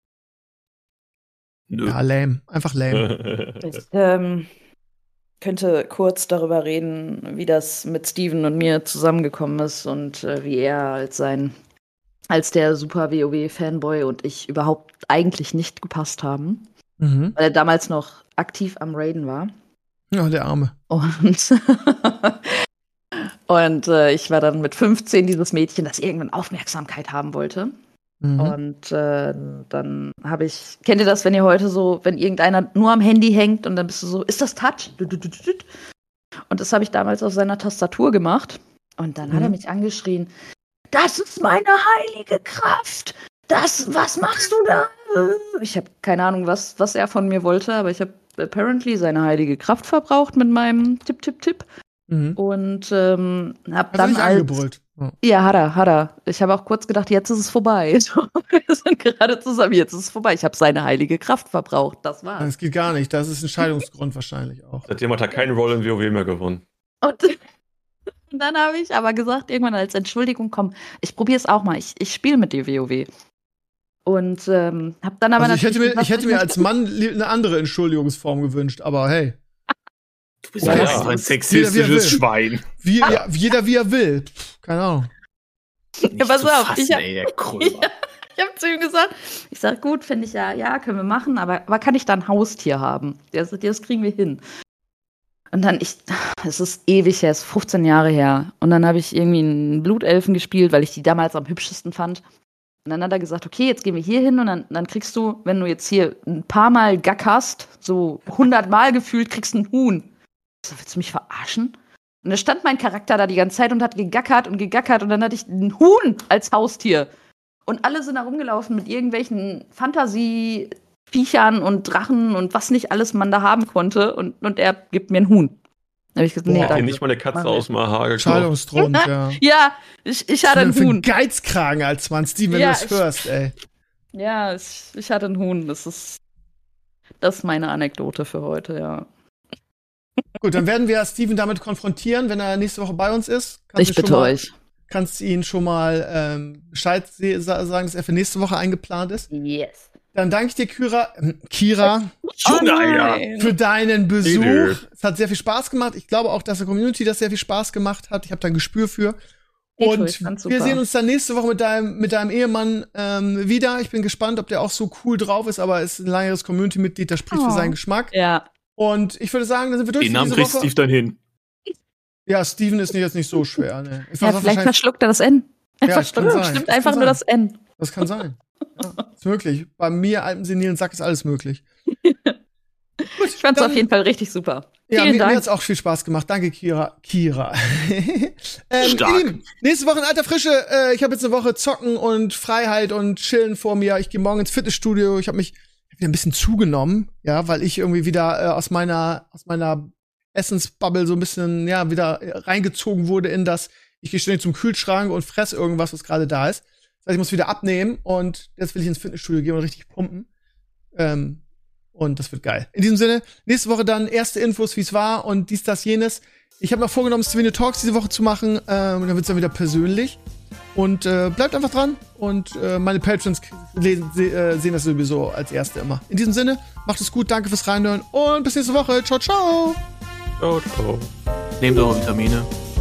Nö. Ja, lame. Einfach lame. Ich könnte kurz darüber reden, wie das mit Steven und mir zusammengekommen ist und wie er als der super WoW-Fanboy und ich überhaupt eigentlich nicht gepasst haben, Mhm. weil er damals noch aktiv am Raiden war. Ja, der Arme. Und ich war dann mit 15 dieses Mädchen, das irgendwann Aufmerksamkeit haben wollte. Mhm. Und dann kennt ihr das, wenn ihr heute so, wenn irgendeiner nur am Handy hängt und dann bist du so, ist das Touch? Und das habe ich damals auf seiner Tastatur gemacht. Und dann hat er mich angeschrien, das ist meine heilige Kraft. Was machst du da? Ich habe keine Ahnung, was er von mir wollte, aber ich habe apparently seine heilige Kraft verbraucht mit meinem Tipp. Mhm. Und hab Hat er dann nicht angebrüllt. Ja. ja, hat er. Ich habe auch kurz gedacht, jetzt ist es vorbei. Wir sind gerade zusammen, jetzt ist es vorbei. Ich habe seine heilige Kraft verbraucht. Das war's. Das geht gar nicht. Das ist ein Scheidungsgrund wahrscheinlich auch. Seitdem hat er keine Rolle in WoW mehr gewonnen. Und dann habe ich aber gesagt, irgendwann als Entschuldigung, komm, ich probiere es auch mal. Ich spiele mit dir WoW. Und habe dann aber Also ich natürlich hätte mir als Mann eine andere Entschuldigungsform gewünscht, aber hey. Du bist Ja, ja ja. einfach ein Jeder, wie er sexistisches will. Schwein. Jeder wie er will. Keine Ahnung. Nicht pass zu auf, fassen, ich hab- ey, der Krömer. Ich habe zu ihm gesagt, ich sage, gut, finde ich ja, können wir machen, aber kann ich da ein Haustier haben? Das kriegen wir hin. Und dann, es ist ewig her, es ist 15 Jahre her. Und dann habe ich irgendwie einen Blutelfen gespielt, weil ich die damals am hübschesten fand. Und dann hat er gesagt, okay, jetzt gehen wir hier hin und dann kriegst du, wenn du jetzt hier ein paar Mal gackerst, so 100 Mal gefühlt, kriegst du ein Huhn. Ich so, willst du mich verarschen? Und da stand mein Charakter da die ganze Zeit und hat gegackert und dann hatte ich ein Huhn als Haustier. Und alle sind da rumgelaufen mit irgendwelchen Fantasieviechern und Drachen und was nicht alles man da haben konnte. Und er gibt mir ein Huhn. Da habe ich gesagt, nee, Hätte danke. nicht mal eine Katze Mach aus dem AHA gekauft. Scheidungsgrund, ja. Ja, ich hatte ein Für Huhn. einen Geizkragen als Mann, Steven, wenn Ja, du das hörst, ey. Ja, ich hatte ein Huhn. Das ist meine Anekdote für heute, ja. Gut, dann werden wir Steven damit konfrontieren, wenn er nächste Woche bei uns ist. Kannst Ich du schon bitte mal- euch. Kannst du ihn schon mal Bescheid sagen, dass er für nächste Woche eingeplant ist. Yes. Dann danke ich dir, Kira, Junge, für deinen Besuch. Bitte. Es hat sehr viel Spaß gemacht. Ich glaube auch, dass der Community das sehr viel Spaß gemacht hat. Ich habe da ein Gespür für. Dito, Und ich fand's wir super. sehen uns dann nächste Woche mit deinem Ehemann wieder. Ich bin gespannt, ob der auch so cool drauf ist, aber er ist ein langeres Community-Mitglied, das spricht für Oh. seinen Geschmack. Ja. Und ich würde sagen, dann sind wir durch den für Namen diese kriegt Woche. Steve dann hin. Ja, Steven ist jetzt nicht so schwer. Ne? Ich Ja, weiß vielleicht verschluckt er das N. Er Ja, das kann sein. stimmt Das einfach kann nur sein. das N. Das kann sein. Ja, ist möglich. Bei mir, alten senilen Sack, ist alles möglich. Ich fand's dann- auf jeden Fall richtig super. Ja, Vielen mir Dank. hat's auch viel Spaß gemacht. Danke, Kira. Stark. Ihr Lieben, nächste Woche in alter Frische. Ich habe jetzt eine Woche Zocken und Freiheit und Chillen vor mir. Ich gehe morgen ins Fitnessstudio. Ich habe mich wieder ein bisschen zugenommen, ja, weil ich irgendwie wieder aus meiner Essensbubble so ein bisschen, ja, wieder reingezogen wurde in das, ich gehe ständig zum Kühlschrank und fress irgendwas, was gerade da ist. Das heißt, ich muss wieder abnehmen und jetzt will ich ins Fitnessstudio gehen und richtig pumpen. Und das wird geil. In diesem Sinne, nächste Woche dann erste Infos, wie es war und dies, das, jenes. Ich habe mir vorgenommen, Stevenio Talks diese Woche zu machen. Und dann wird es dann wieder persönlich. Und bleibt einfach dran. Und meine Patrons sehen das sowieso als Erste immer. In diesem Sinne, macht es gut, danke fürs Reinhören und bis nächste Woche. Ciao, ciao. Ciao, ciao. Nehmt eure Vitamine.